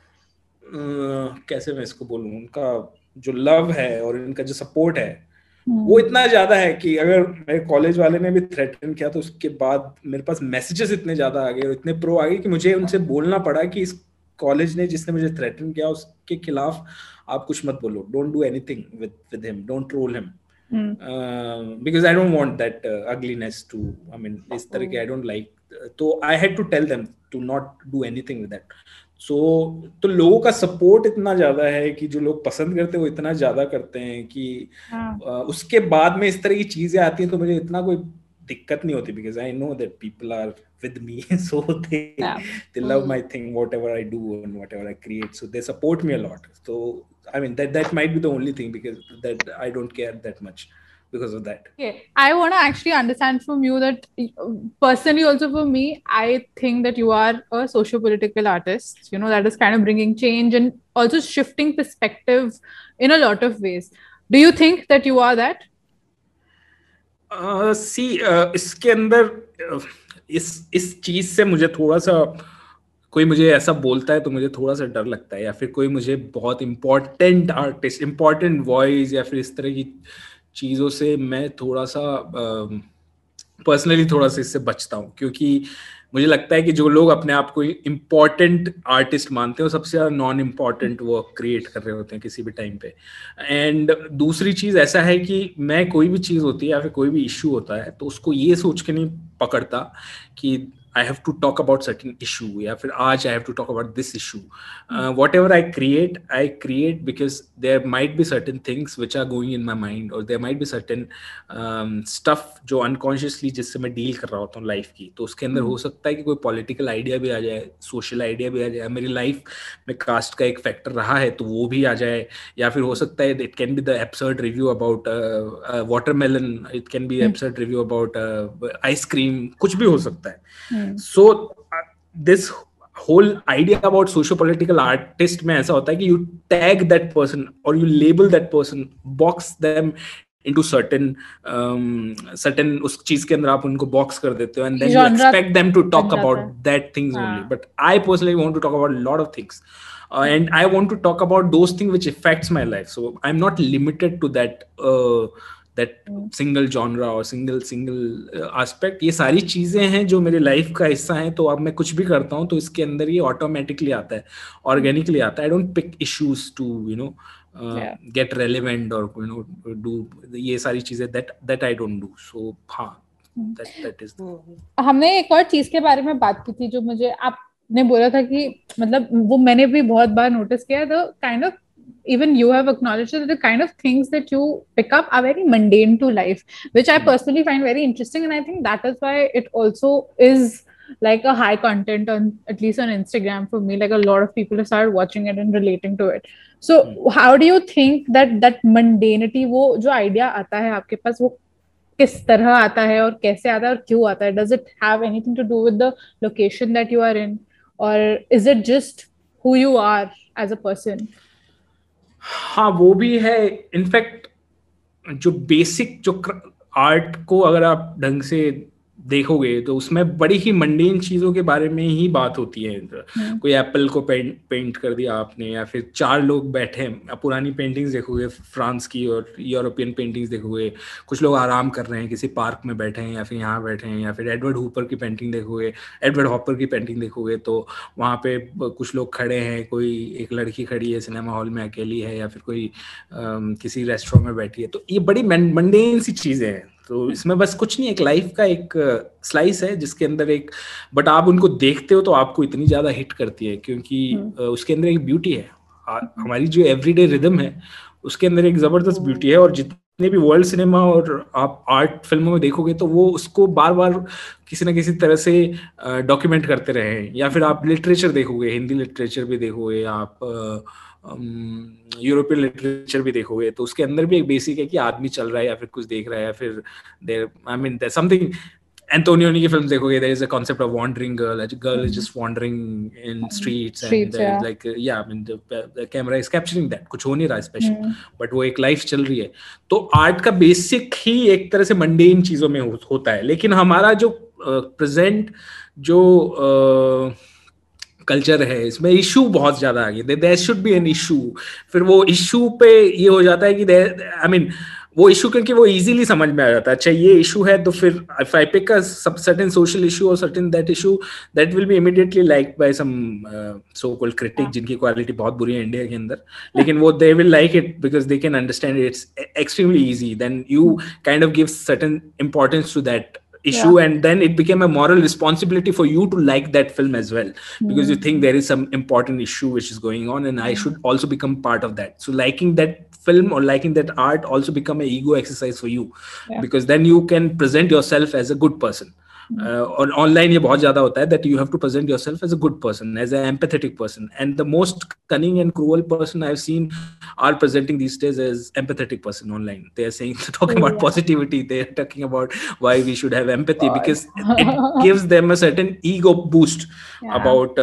कैसे मैं इसको बोलूं, उनका जो लव है और इनका जो सपोर्ट है वो इतना ज्यादा है कि अगर मेरे कॉलेज वाले ने भी थ्रेटन किया तो उसके बाद मेरे पास मैसेजेस इतने ज्यादा आ गए और इतने प्रो आ गए कि मुझे उनसे बोलना पड़ा कि इस कॉलेज ने जिसने मुझे थ्रेटन किया उसके खिलाफ आप कुछ मत बोलो, don't do anything with him, don't troll him, because I don't want that ugliness to, I mean इस तरह के I don't like, तो I had to tell them to not do anything with that. So तो लोगों का support इतना ज्यादा है कि जो लोग पसंद करते हैं वो इतना ज्यादा करते हैं कि उसके बाद में इस तरह की चीजें आती हैं तो मुझे इतना कोई दिक्कत नहीं होती, because I know that people are with me, so they love my thing, whatever I do and whatever I create, so they support me a lot. So I mean that might be the only thing, because that I don't care that much because of that. Okay, I want to actually understand from you that personally also for me, I think that you are a socio-political artist, you know, that is kind of bringing change and also shifting perspective in a lot of ways. Do you think that you are that? इसके अंदर इस चीज से मुझे थोड़ा सा, कोई मुझे ऐसा बोलता है तो मुझे थोड़ा सा डर लगता है, या फिर कोई मुझे बहुत इम्पोर्टेंट आर्टिस्ट, इम्पोर्टेंट वॉइस या फिर इस तरह की चीजों से मैं थोड़ा सा पर्सनली थोड़ा सा इससे बचता हूँ, क्योंकि मुझे लगता है कि जो लोग अपने आप को इम्पोर्टेंट आर्टिस्ट मानते हैं वो सबसे ज्यादा नॉन इम्पोर्टेंट वर्क क्रिएट कर रहे होते हैं किसी भी टाइम पे. एंड दूसरी चीज ऐसा है कि मैं कोई भी चीज होती है या फिर कोई भी इश्यू होता है तो उसको ये सोच के नहीं पकड़ता कि I have to talk about certain issue, या फिर आज I have to talk about this issue. Whatever I create because there might be certain things which are going in my mind, or there might be certain stuff जो unconsciously जिससे मैं deal कर रहा होता हूँ लाइफ की, तो उसके अंदर हो सकता है कि कोई पॉलिटिकल आइडिया भी आ जाए, सोशल आइडिया भी आ जाए, मेरी लाइफ में कास्ट का एक फैक्टर रहा है तो वो भी आ जाए, या फिर हो सकता है it can be the absurd review about watermelon, it can be absurd review about ice cream, कुछ भी हो सकता है. So this whole idea about socio-political artist में ऐसा होता है कि you tag that person or you label that person, box them into certain उस चीज के अंदर आप उनको बॉक्स कर देते हो, and then you expect them to talk about that things only. But I personally want to talk about a lot of things, and I want to talk about those things which affects my life. So I'm not limited to that single genre और single aspect. ये सारी चीजें हैं जो मेरी life का हिस्सा हैं, तो अब मैं कुछ भी करता हूँ तो इसके अंदर ये ऑटोमेटिकली आता है, ऑर्गेनिकली आता है. I don't pick issues to get relevant और डू ये सारी चीजें, that I don't do. So हाँ, that is. हमने एक और चीज के बारे में बात की थी जो मुझे आपने बोला था कि मतलब वो मैंने भी बहुत बार नोटिस किया, the kind of even you have acknowledged that the kind of things that you pick up are very mundane to life, which I personally find very interesting, and I think that is why it also is like a high content on, at least on Instagram for me, like a lot of people have started watching it and relating to it. So how do you think that mundanity, वो जो idea आता है आपके पास, वो किस तरह आता है और कैसे आता है और क्यों आता है? Does it have anything to do with the location that you are in, or is it just who you are as a person? हाँ, वो भी है. इनफैक्ट जो बेसिक जो आर्ट को अगर आप ढंग से देखोगे तो उसमें बड़ी ही मंडेन चीजों के बारे में ही बात होती है। कोई एप्पल को पेंट कर दिया आपने, या फिर चार लोग बैठे, पुरानी पेंटिंग्स देखोगे फ्रांस की और यूरोपियन पेंटिंग्स देखोगे, कुछ लोग आराम कर रहे हैं किसी पार्क में बैठे हैं या फिर यहाँ बैठे हैं, या फिर एडवर्ड हॉपर की पेंटिंग देखोगे तो वहाँ पे कुछ लोग खड़े हैं, कोई एक लड़की खड़ी है सिनेमा हॉल में अकेली है, या फिर कोई किसी रेस्टोरेंट में बैठी है। तो ये बड़ी मंडेन सी चीजें हैं। तो इसमें बस कुछ नहीं, एक लाइफ का एक स्लाइस है जिसके अंदर एक, बट आप उनको देखते हो तो आपको इतनी ज्यादा हिट करती है क्योंकि उसके अंदर एक ब्यूटी है। हमारी जो एवरीडे रिदम है उसके अंदर एक जबरदस्त ब्यूटी है, और जितने भी वर्ल्ड सिनेमा और आप आर्ट फिल्मों में देखोगे तो वो उसको बार बार किसी ना किसी तरह से डॉक्यूमेंट करते रहे हैं। या फिर आप लिटरेचर देखोगे, हिंदी लिटरेचर भी देखोगे, आप यूरोपियन लिटरेचर भी देखोगे, तो उसके अंदर भी एक बेसिक है कि आदमी चल रहा है या फिर कुछ देख रहा है, या फिर देयर समथिंग। एंटोनियोनी की फिल्म देखोगे, there is a concept of wandering girl, girl is just wandering in streets and like the camera is capturing that, कुछ हो नहीं रहा स्पेशल, बट वो एक लाइफ चल रही है। तो आर्ट का बेसिक ही एक तरह से मंडेन चीजों में होता है, लेकिन हमारा जो प्रेजेंट जो कल्चर है इसमें इशू बहुत ज्यादा आ गया, there should be an issue. फिर वो इशू पे ये हो जाता है कि वो इशू क्योंकि वो इजीली समझ में आ जाता है, अच्छा ये इशू है तो फिर if I pick a certain social issue और certain that issue that will be immediately like by some so called critic जिनकी क्वालिटी बहुत बुरी है इंडिया के अंदर, लेकिन वो they will like it because they can understand it's extremely easy, then you kind of give certain importance to that issue, and then it became a moral responsibility for you to like that film as well, because you think there is some important issue which is going on and I should also become part of that. So liking that film or liking that art also become an ego exercise for you, because then you can present yourself as a good person. और online ये बहुत ज्यादा होता है that you have to present yourself as a good person, as an empathetic person, and the most cunning and cruel person I've seen are presenting these days as empathetic person online. They are saying, talking about positivity, they are talking about why we should have empathy, because it gives them a certain ego boost about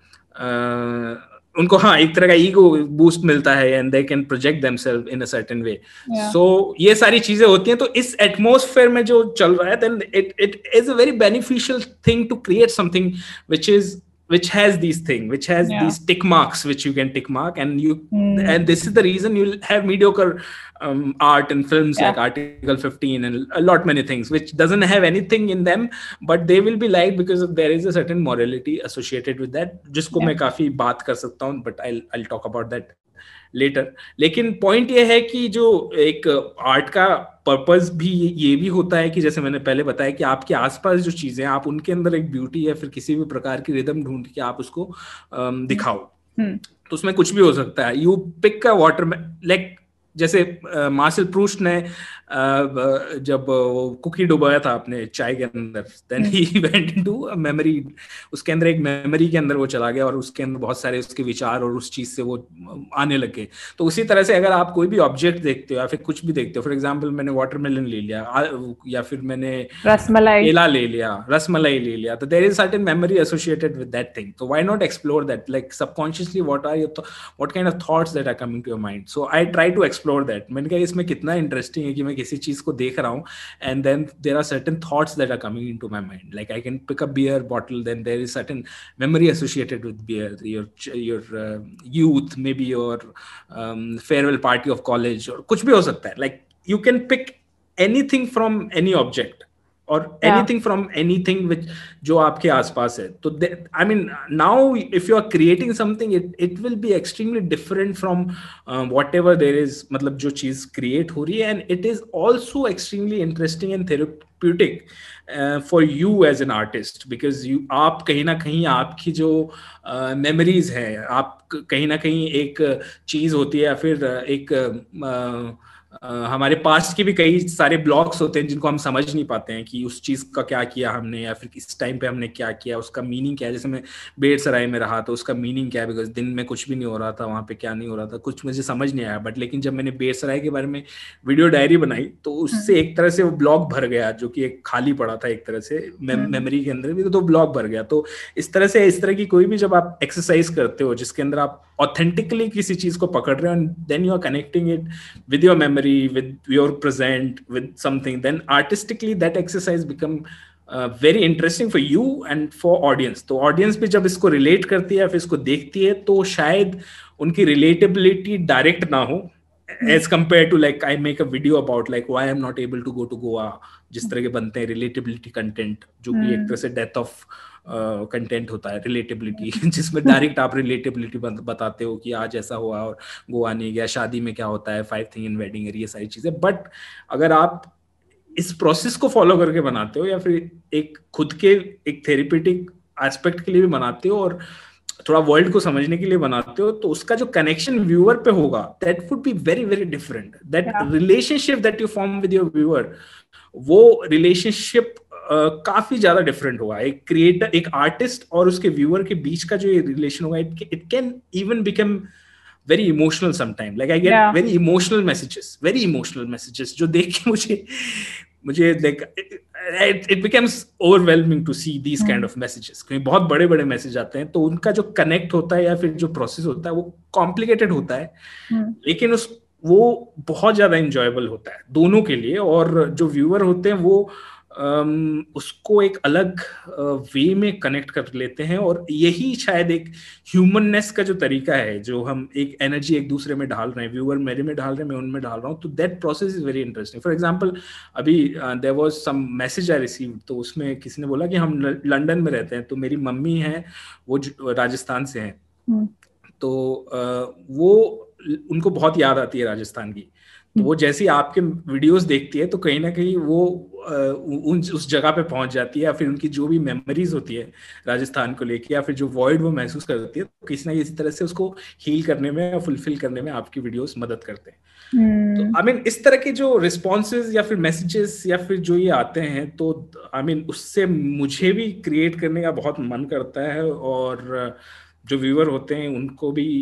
उनको हाँ एक तरह का ego boost मिलता है, and they can project themselves in a certain way. So ये सारी चीजें होती हैं। तो इस एटमॉस्फेयर में जो चल रहा है, then it is a very beneficial thing to create something which has these things, which has these tick marks which you can tick mark, and you and this is the reason you'll have mediocre art and films like Article 15 and a lot many things which doesn't have anything in them, but they will be liked because there is a certain morality associated with that, जिसको मैं काफी बात कर सकता हूँ, but I'll talk about that later. लेकिन point ये है कि जो एक आर्ट का पर्पस भी ये भी होता है कि जैसे मैंने पहले बताया कि आपके आसपास जो चीजें, आप उनके अंदर एक ब्यूटी या फिर किसी भी प्रकार की रिदम ढूंढ के आप उसको दिखाओ। तो उसमें कुछ भी हो सकता है। यू पिक अ वाटर में, लाइक जैसे मार्शल प्रूस्ट ने जब कुकी डुबाया था अपने चाय के अंदर, then he went into a memory, उसके अंदर एक मेमोरी के अंदर वो चला गया और उसके अंदर बहुत सारे उसके विचार और उस चीज से वो आने लगे। तो उसी तरह से अगर आप कोई भी ऑब्जेक्ट देखते हो या फिर कुछ भी देखते हो, फॉर एग्जांपल मैंने वाटरमेलन ले लिया या फिर मैंने केला ले लिया, रसमलाई ले लिया, तो there is certain memory associated with that thing. तो why not explore that, like subconsciously what kind of thoughts that are coming to your mind. So I try to explore that. मैंने कहा इसमें कितना इंटरेस्टिंग है कि मैं किसी चीज को देख रहा हूँ and then there are certain thoughts that are coming into my mind, like I can pick a beer bottle, then there is certain memory associated with beer, your youth, maybe your farewell party of college, or kuch bhi ho sakta hai, like you can pick anything from any object or anything from anything which जो आपके आसपास है। तो I mean now if you are creating something, it will be extremely different from whatever there is, मतलब जो चीज create हो रही है, and it is also extremely interesting and therapeutic for you as an artist, because आप कहीं ना कहीं आपकी जो memories है, आप कहीं ना कहीं एक चीज होती है या फिर एक हमारे पास्ट के भी कई सारे ब्लॉक्स होते हैं जिनको हम समझ नहीं पाते हैं कि उस चीज का क्या किया हमने या फिर किस टाइम पे हमने क्या किया, उसका मीनिंग क्या है। जैसे मैं बेरसराय में रहा तो उसका मीनिंग क्या है, बिकॉज दिन में कुछ भी नहीं हो रहा था वहां पे, क्या नहीं हो रहा था कुछ मुझे समझ नहीं आया, बट लेकिन जब मैंने बेरसराय के बारे में वीडियो डायरी बनाई तो उससे एक तरह से वो ब्लॉक भर गया, जो कि एक खाली पड़ा था एक तरह से मेमोरी के अंदर भी, तो ब्लॉक भर गया। तो इस तरह की कोई भी जब आप एक्सरसाइज करते हो जिसके अंदर आप ऑथेंटिकली किसी चीज को पकड़ रहे हो and then you are connecting it with your memory, with your present, with something, then artistically that exercise become very interesting for you and for audience. तो ऑडियंस भी जब इसको रिलेट करती है, फिर इसको देखती है, तो शायद उनकी रिलेटेबिलिटी डायरेक्ट ना हो as compared to like I make a video about like why I'm not able to go to Goa, जिस तरह के बनते हैं relatability content, जो कि एक तरह से death of content होता है relatability, जिसमें डायरेक्ट आप relatability बताते हो कि आज ऐसा हुआ और गोवा नहीं गया, शादी में क्या होता है, 5 things in wedding, ये सारी चीजें. बट अगर आप इस प्रोसेस को फॉलो करके बनाते हो या फिर एक खुद के एक थेरेपेटिक एस्पेक्ट के लिए भी बनाते हो और थोड़ा वर्ल्ड को समझने के लिए बनाते हो, तो उसका जो कनेक्शन व्यूअर पे होगा that would be very very different. That relationship that you form with your viewer, वो रिलेशनशिप काफी ज्यादा डिफरेंट होगा. एक क्रिएटर, एक आर्टिस्ट और उसके व्यूअर के बीच का जो ये रिलेशन होगा, it can even become very emotional sometime. Like I get very emotional messages जो देख के मुझे like it becomes overwhelming to see these kind of messages. क्योंकि बहुत बड़े मैसेज आते हैं, तो उनका जो कनेक्ट होता है या फिर जो प्रोसेस होता है वो कॉम्प्लिकेटेड होता है, लेकिन वो बहुत ज्यादा इंजॉयबल होता है दोनों के लिए. और जो व्यूअर होते हैं वो उसको एक अलग वे में कनेक्ट कर लेते हैं, और यही शायद एक ह्यूमननेस का जो तरीका है, जो हम एक एनर्जी एक दूसरे में डाल रहे हैं, व्यूअर मेरे में डाल रहे हैं, मैं उनमें डाल रहा हूँ, तो that process is very interesting. For example अभी there was some message I received, तो उसमें किसी ने बोला कि हम लंदन में रहते हैं, तो मेरी मम्मी है वो राजस्थान से हैं, तो वो उनको बहुत याद आती है राजस्थान की. तो वो जैसे आपके वीडियोस देखती है, तो कहीं ना कहीं वो उस जगह पे पहुंच जाती है, या फिर उनकी जो भी मेमोरीज होती है राजस्थान को लेके, या फिर जो वॉइड वो महसूस करती है, तो किसी ना किसी तरह से उसको हील करने में या फुलफिल करने में आपकी वीडियोस मदद करते हैं. तो आई मीन इस तरह के जो रिस्पॉन्सेज या फिर मैसेजेस या फिर जो ये आते हैं, तो आई मीन उससे मुझे भी क्रिएट करने का बहुत मन करता है, और जो व्यूअर होते हैं उनको भी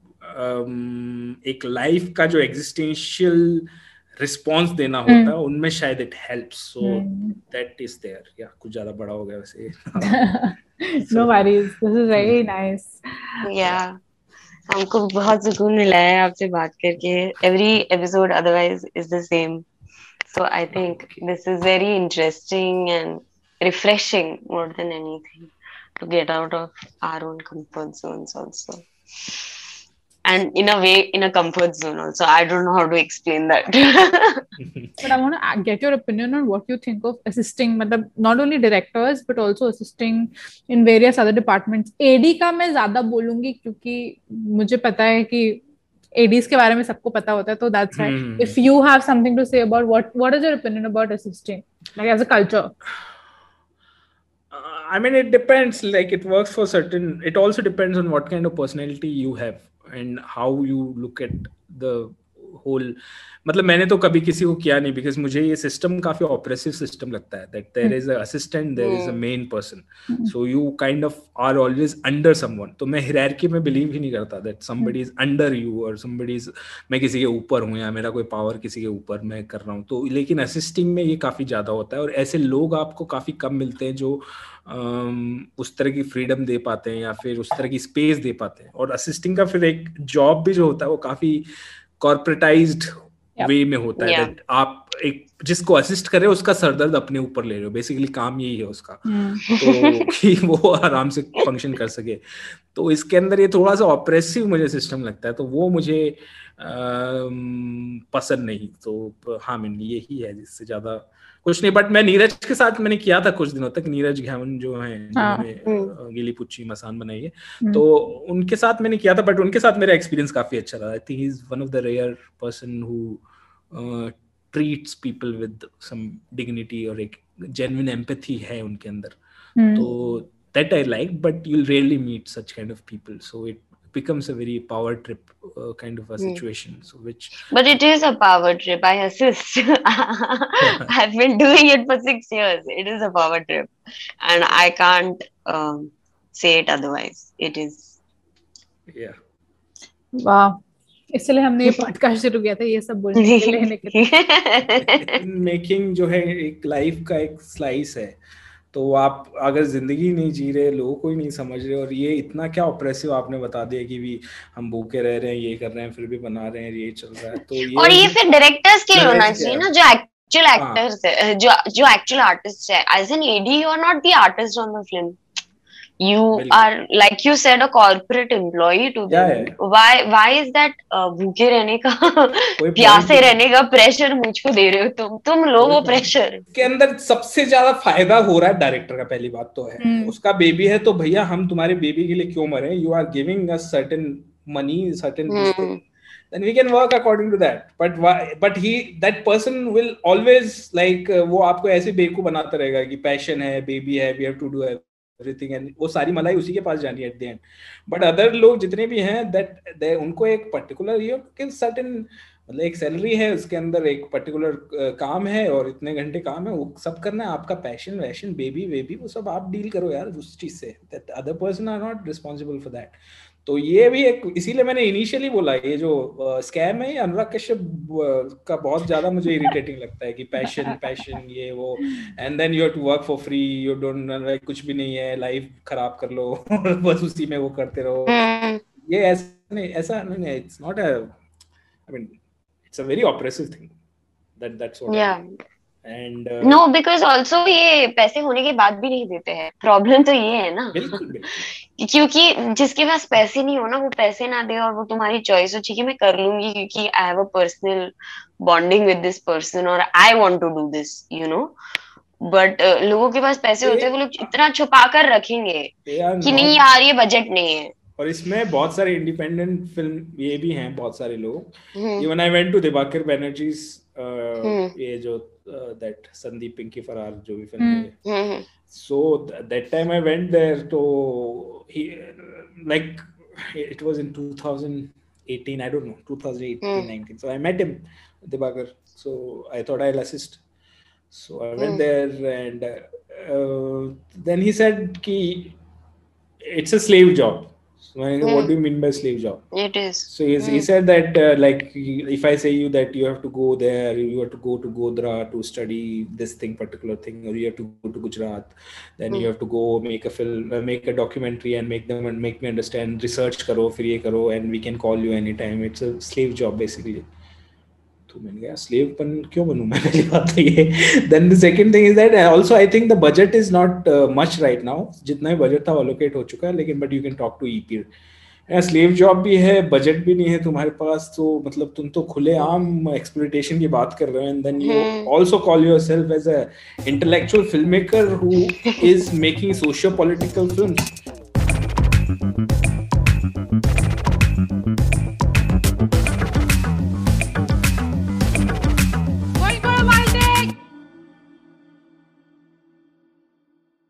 एक लाइफ का जो एग्जिस्टेंशियल रिस्पॉन्स देना होता है, उनमें शायद it helps. So that is there. या कुछ ज्यादा बड़ा हो गया वैसे. No worries, this is very nice. या हमको बहुत सुकून मिला है आपसे बात करके. Every episode otherwise is the same, so I think this is very interesting and refreshing more than anything to get out of our own comfort zones also. And in a way, in a comfort zone also. I don't know how to explain that. But I want to get your opinion on what you think of assisting, मतलब not only directors but also assisting in various other departments. AD का मैं ज्यादा बोलूंगी क्योंकि मुझे पता है कि ADs के बारे में सबको पता होता है, तो that's why. If you have something to say about what is your opinion about assisting, like as a culture? I mean, it depends. Like it works for certain. It also depends on what kind of personality you have and how you look at the whole. मतलब मैंने तो कभी किसी को किया नहीं, because मुझे ये सिस्टम काफी ऑपरेसिव सिस्टम लगता है. That there is a assistant, there is a main person, so you kind of are always under someone. तो मैं hierarchy में believe ही नहीं करता that somebody is under you or somebody is, मैं किसी के ऊपर हूँ या मेरा कोई पावर किसी के ऊपर मैं कर रहा हूँ. तो लेकिन असिस्टिंग में ये काफी ज्यादा होता है, और ऐसे लोग आपको काफी कम मिलते हैं जो उस तरह की फ्रीडम दे पाते हैं या फिर उस तरह की स्पेस दे पाते हैं. और असिस्टिंग का फिर एक जॉब भी जो होता है वो काफी कॉर्पोरेटाइज्ड वे में होता है. आप एक जिसको असिस्ट कर रहे हो उसका सरदर्द अपने ऊपर ले रहे हो, बेसिकली काम यही है उसका. तो कि वो आराम से फंक्शन कर सके. तो इसके अंदर ये थोड़ा सा ऑपरेसिव मुझे सिस्टम लगता है, तो वो मुझे पसंद नहीं. तो हाँ, मैं यही है, जिससे ज्यादा कुछ नहीं. बट मैं नीरज के साथ मैंने किया था कुछ दिनों तक. नीरज घावन जो है, जिन्होंने गिली पुच्ची मसान बनाई है, तो उनके साथ मैंने किया था. बट उनके साथ मेरा एक्सपीरियंस काफी अच्छा रहा. I think he is one of the rare person who treats people with some dignity, और एक जेन्युइन एम्पैथी है उनके अंदर. तो that I like, but you will rarely meet such kind of people. So it becomes a very power trip kind of a situation. So but it is a power trip. I assist. I've been doing it for 6 years. It is a power trip, and I can't say it otherwise. It is. Yeah. Wow. इसलिए हमने ये podcast शुरू किया था, ये सब बोलने के लिए. मेकिंग जो है एक लाइफ का एक स्लाइस है, तो आप अगर जिंदगी नहीं जी रहे, लोगों को ही नहीं समझ रहे, और ये इतना क्या ऑप्रेसिव आपने बता दिया कि भी हम भूखे रह रहे हैं, ये कर रहे हैं, फिर भी बना रहे हैं, ये चल रहा है, तो ये और ये फिर डायरेक्टर्स के लिए होना क्या चाहिए है? ना, जो एक्चुअल एक्टर्स है, जो एक्चुअल आर्टिस्ट है. As an AD you are not the artist on the film. You बिल्कुल। are, like you said, a corporate employee to them. Why is that भूखे रहने का प्यासे रहने का प्रेशर मुझको दे रहे हो तुम लो वो प्रेशर. के अंदर सबसे ज्यादा फायदा हो रहा है डायरेक्टर का, पहली बात तो है. उसका बेबी है तो भैया हम तुम्हारे बेबी के लिए क्यों मरे? You are giving us certain money, certain then we can work according to that. But that person will always like वो आपको ऐसे बेवकूफ बनाता रहेगा कि पैशन है, बेबी है, we have to do everything, and वो सारी मलाई उसी के पास जानी है at the end. But other लोग जितने भी हैं, that उनको एक particular certain मतलब एक सैलरी है, उसके अंदर एक पर्टिकुलर काम है और इतने घंटे काम है, वो सब करना है. आपका पैशन वैशन बेबी वो सब आप डील करो यार उस चीज से. That other person are not responsible for that. तो ये भी एक, इसीलिए मैंने इनिशियली बोला ये जो स्कैम है, अनुराग कश्यप का बहुत ज्यादा मुझे इरिटेटिंग लगता है कि पैशन ये वो, and then you have to work for free, you don't like कुछ भी नहीं है, लाइफ खराब कर लो बस उसी में वो करते रहो. ये ऐसा नहीं, it's not a, I mean it's a very oppressive thing. That's what. Yeah. And no, because also ये पैसे होने के बाद भी नहीं देते हैं. प्रॉब्लम तो ये है ना. बिल्कुल. क्योंकि जिसके पास पैसे नहीं हो ना, वो पैसे ना दे और वो तुम्हारी चॉइस हो कि मैं कर लूंगी क्योंकि I have a personal bonding with this person और I want to do this, you know. But लोगों के पास पैसे होते हैं, वो लोग इतना छुपा कर रखेंगे कि नहीं यार ये बजट नहीं है. और इसमें बहुत सारे इंडिपेंडेंट फिल्म ये भी हैं, बहुत सारे लोग. Even I went to Diwakar Banerjee's ये जो दैट संदीप पिंकी फरार जो भी फिल्म है, so that time I went there, तो ही like it was in 2018, I don't know 2018-19, so I met him, Dibakar, so I thought I'll assist, so I went there, and then he said ki it's a slave job. So what do you mean by slave job? It is. So he said that like if I say you that you have to go there, you have to go to Godhra to study this particular thing, or you have to go to Gujarat, then you have to go make a film, make a documentary and make me understand, research karo, फिर ये करो, and we can call you anytime. It's a slave job basically. तो मैंने कहा slave क्यों बनूं मैं, पहली बात तो ये. Then the second thing is that also I think the budget is not much right now. जितना ही बजट था अलोकेट हो चुका है, लेकिन but you can talk to EP. Slave job भी है, बजट भी नहीं है तुम्हारे पास, तो मतलब तुम तो खुलेआम एक्सप्लॉइटेशन की बात कर रहे हो. And then you also call yourself as a intellectual film maker who is making socio political films.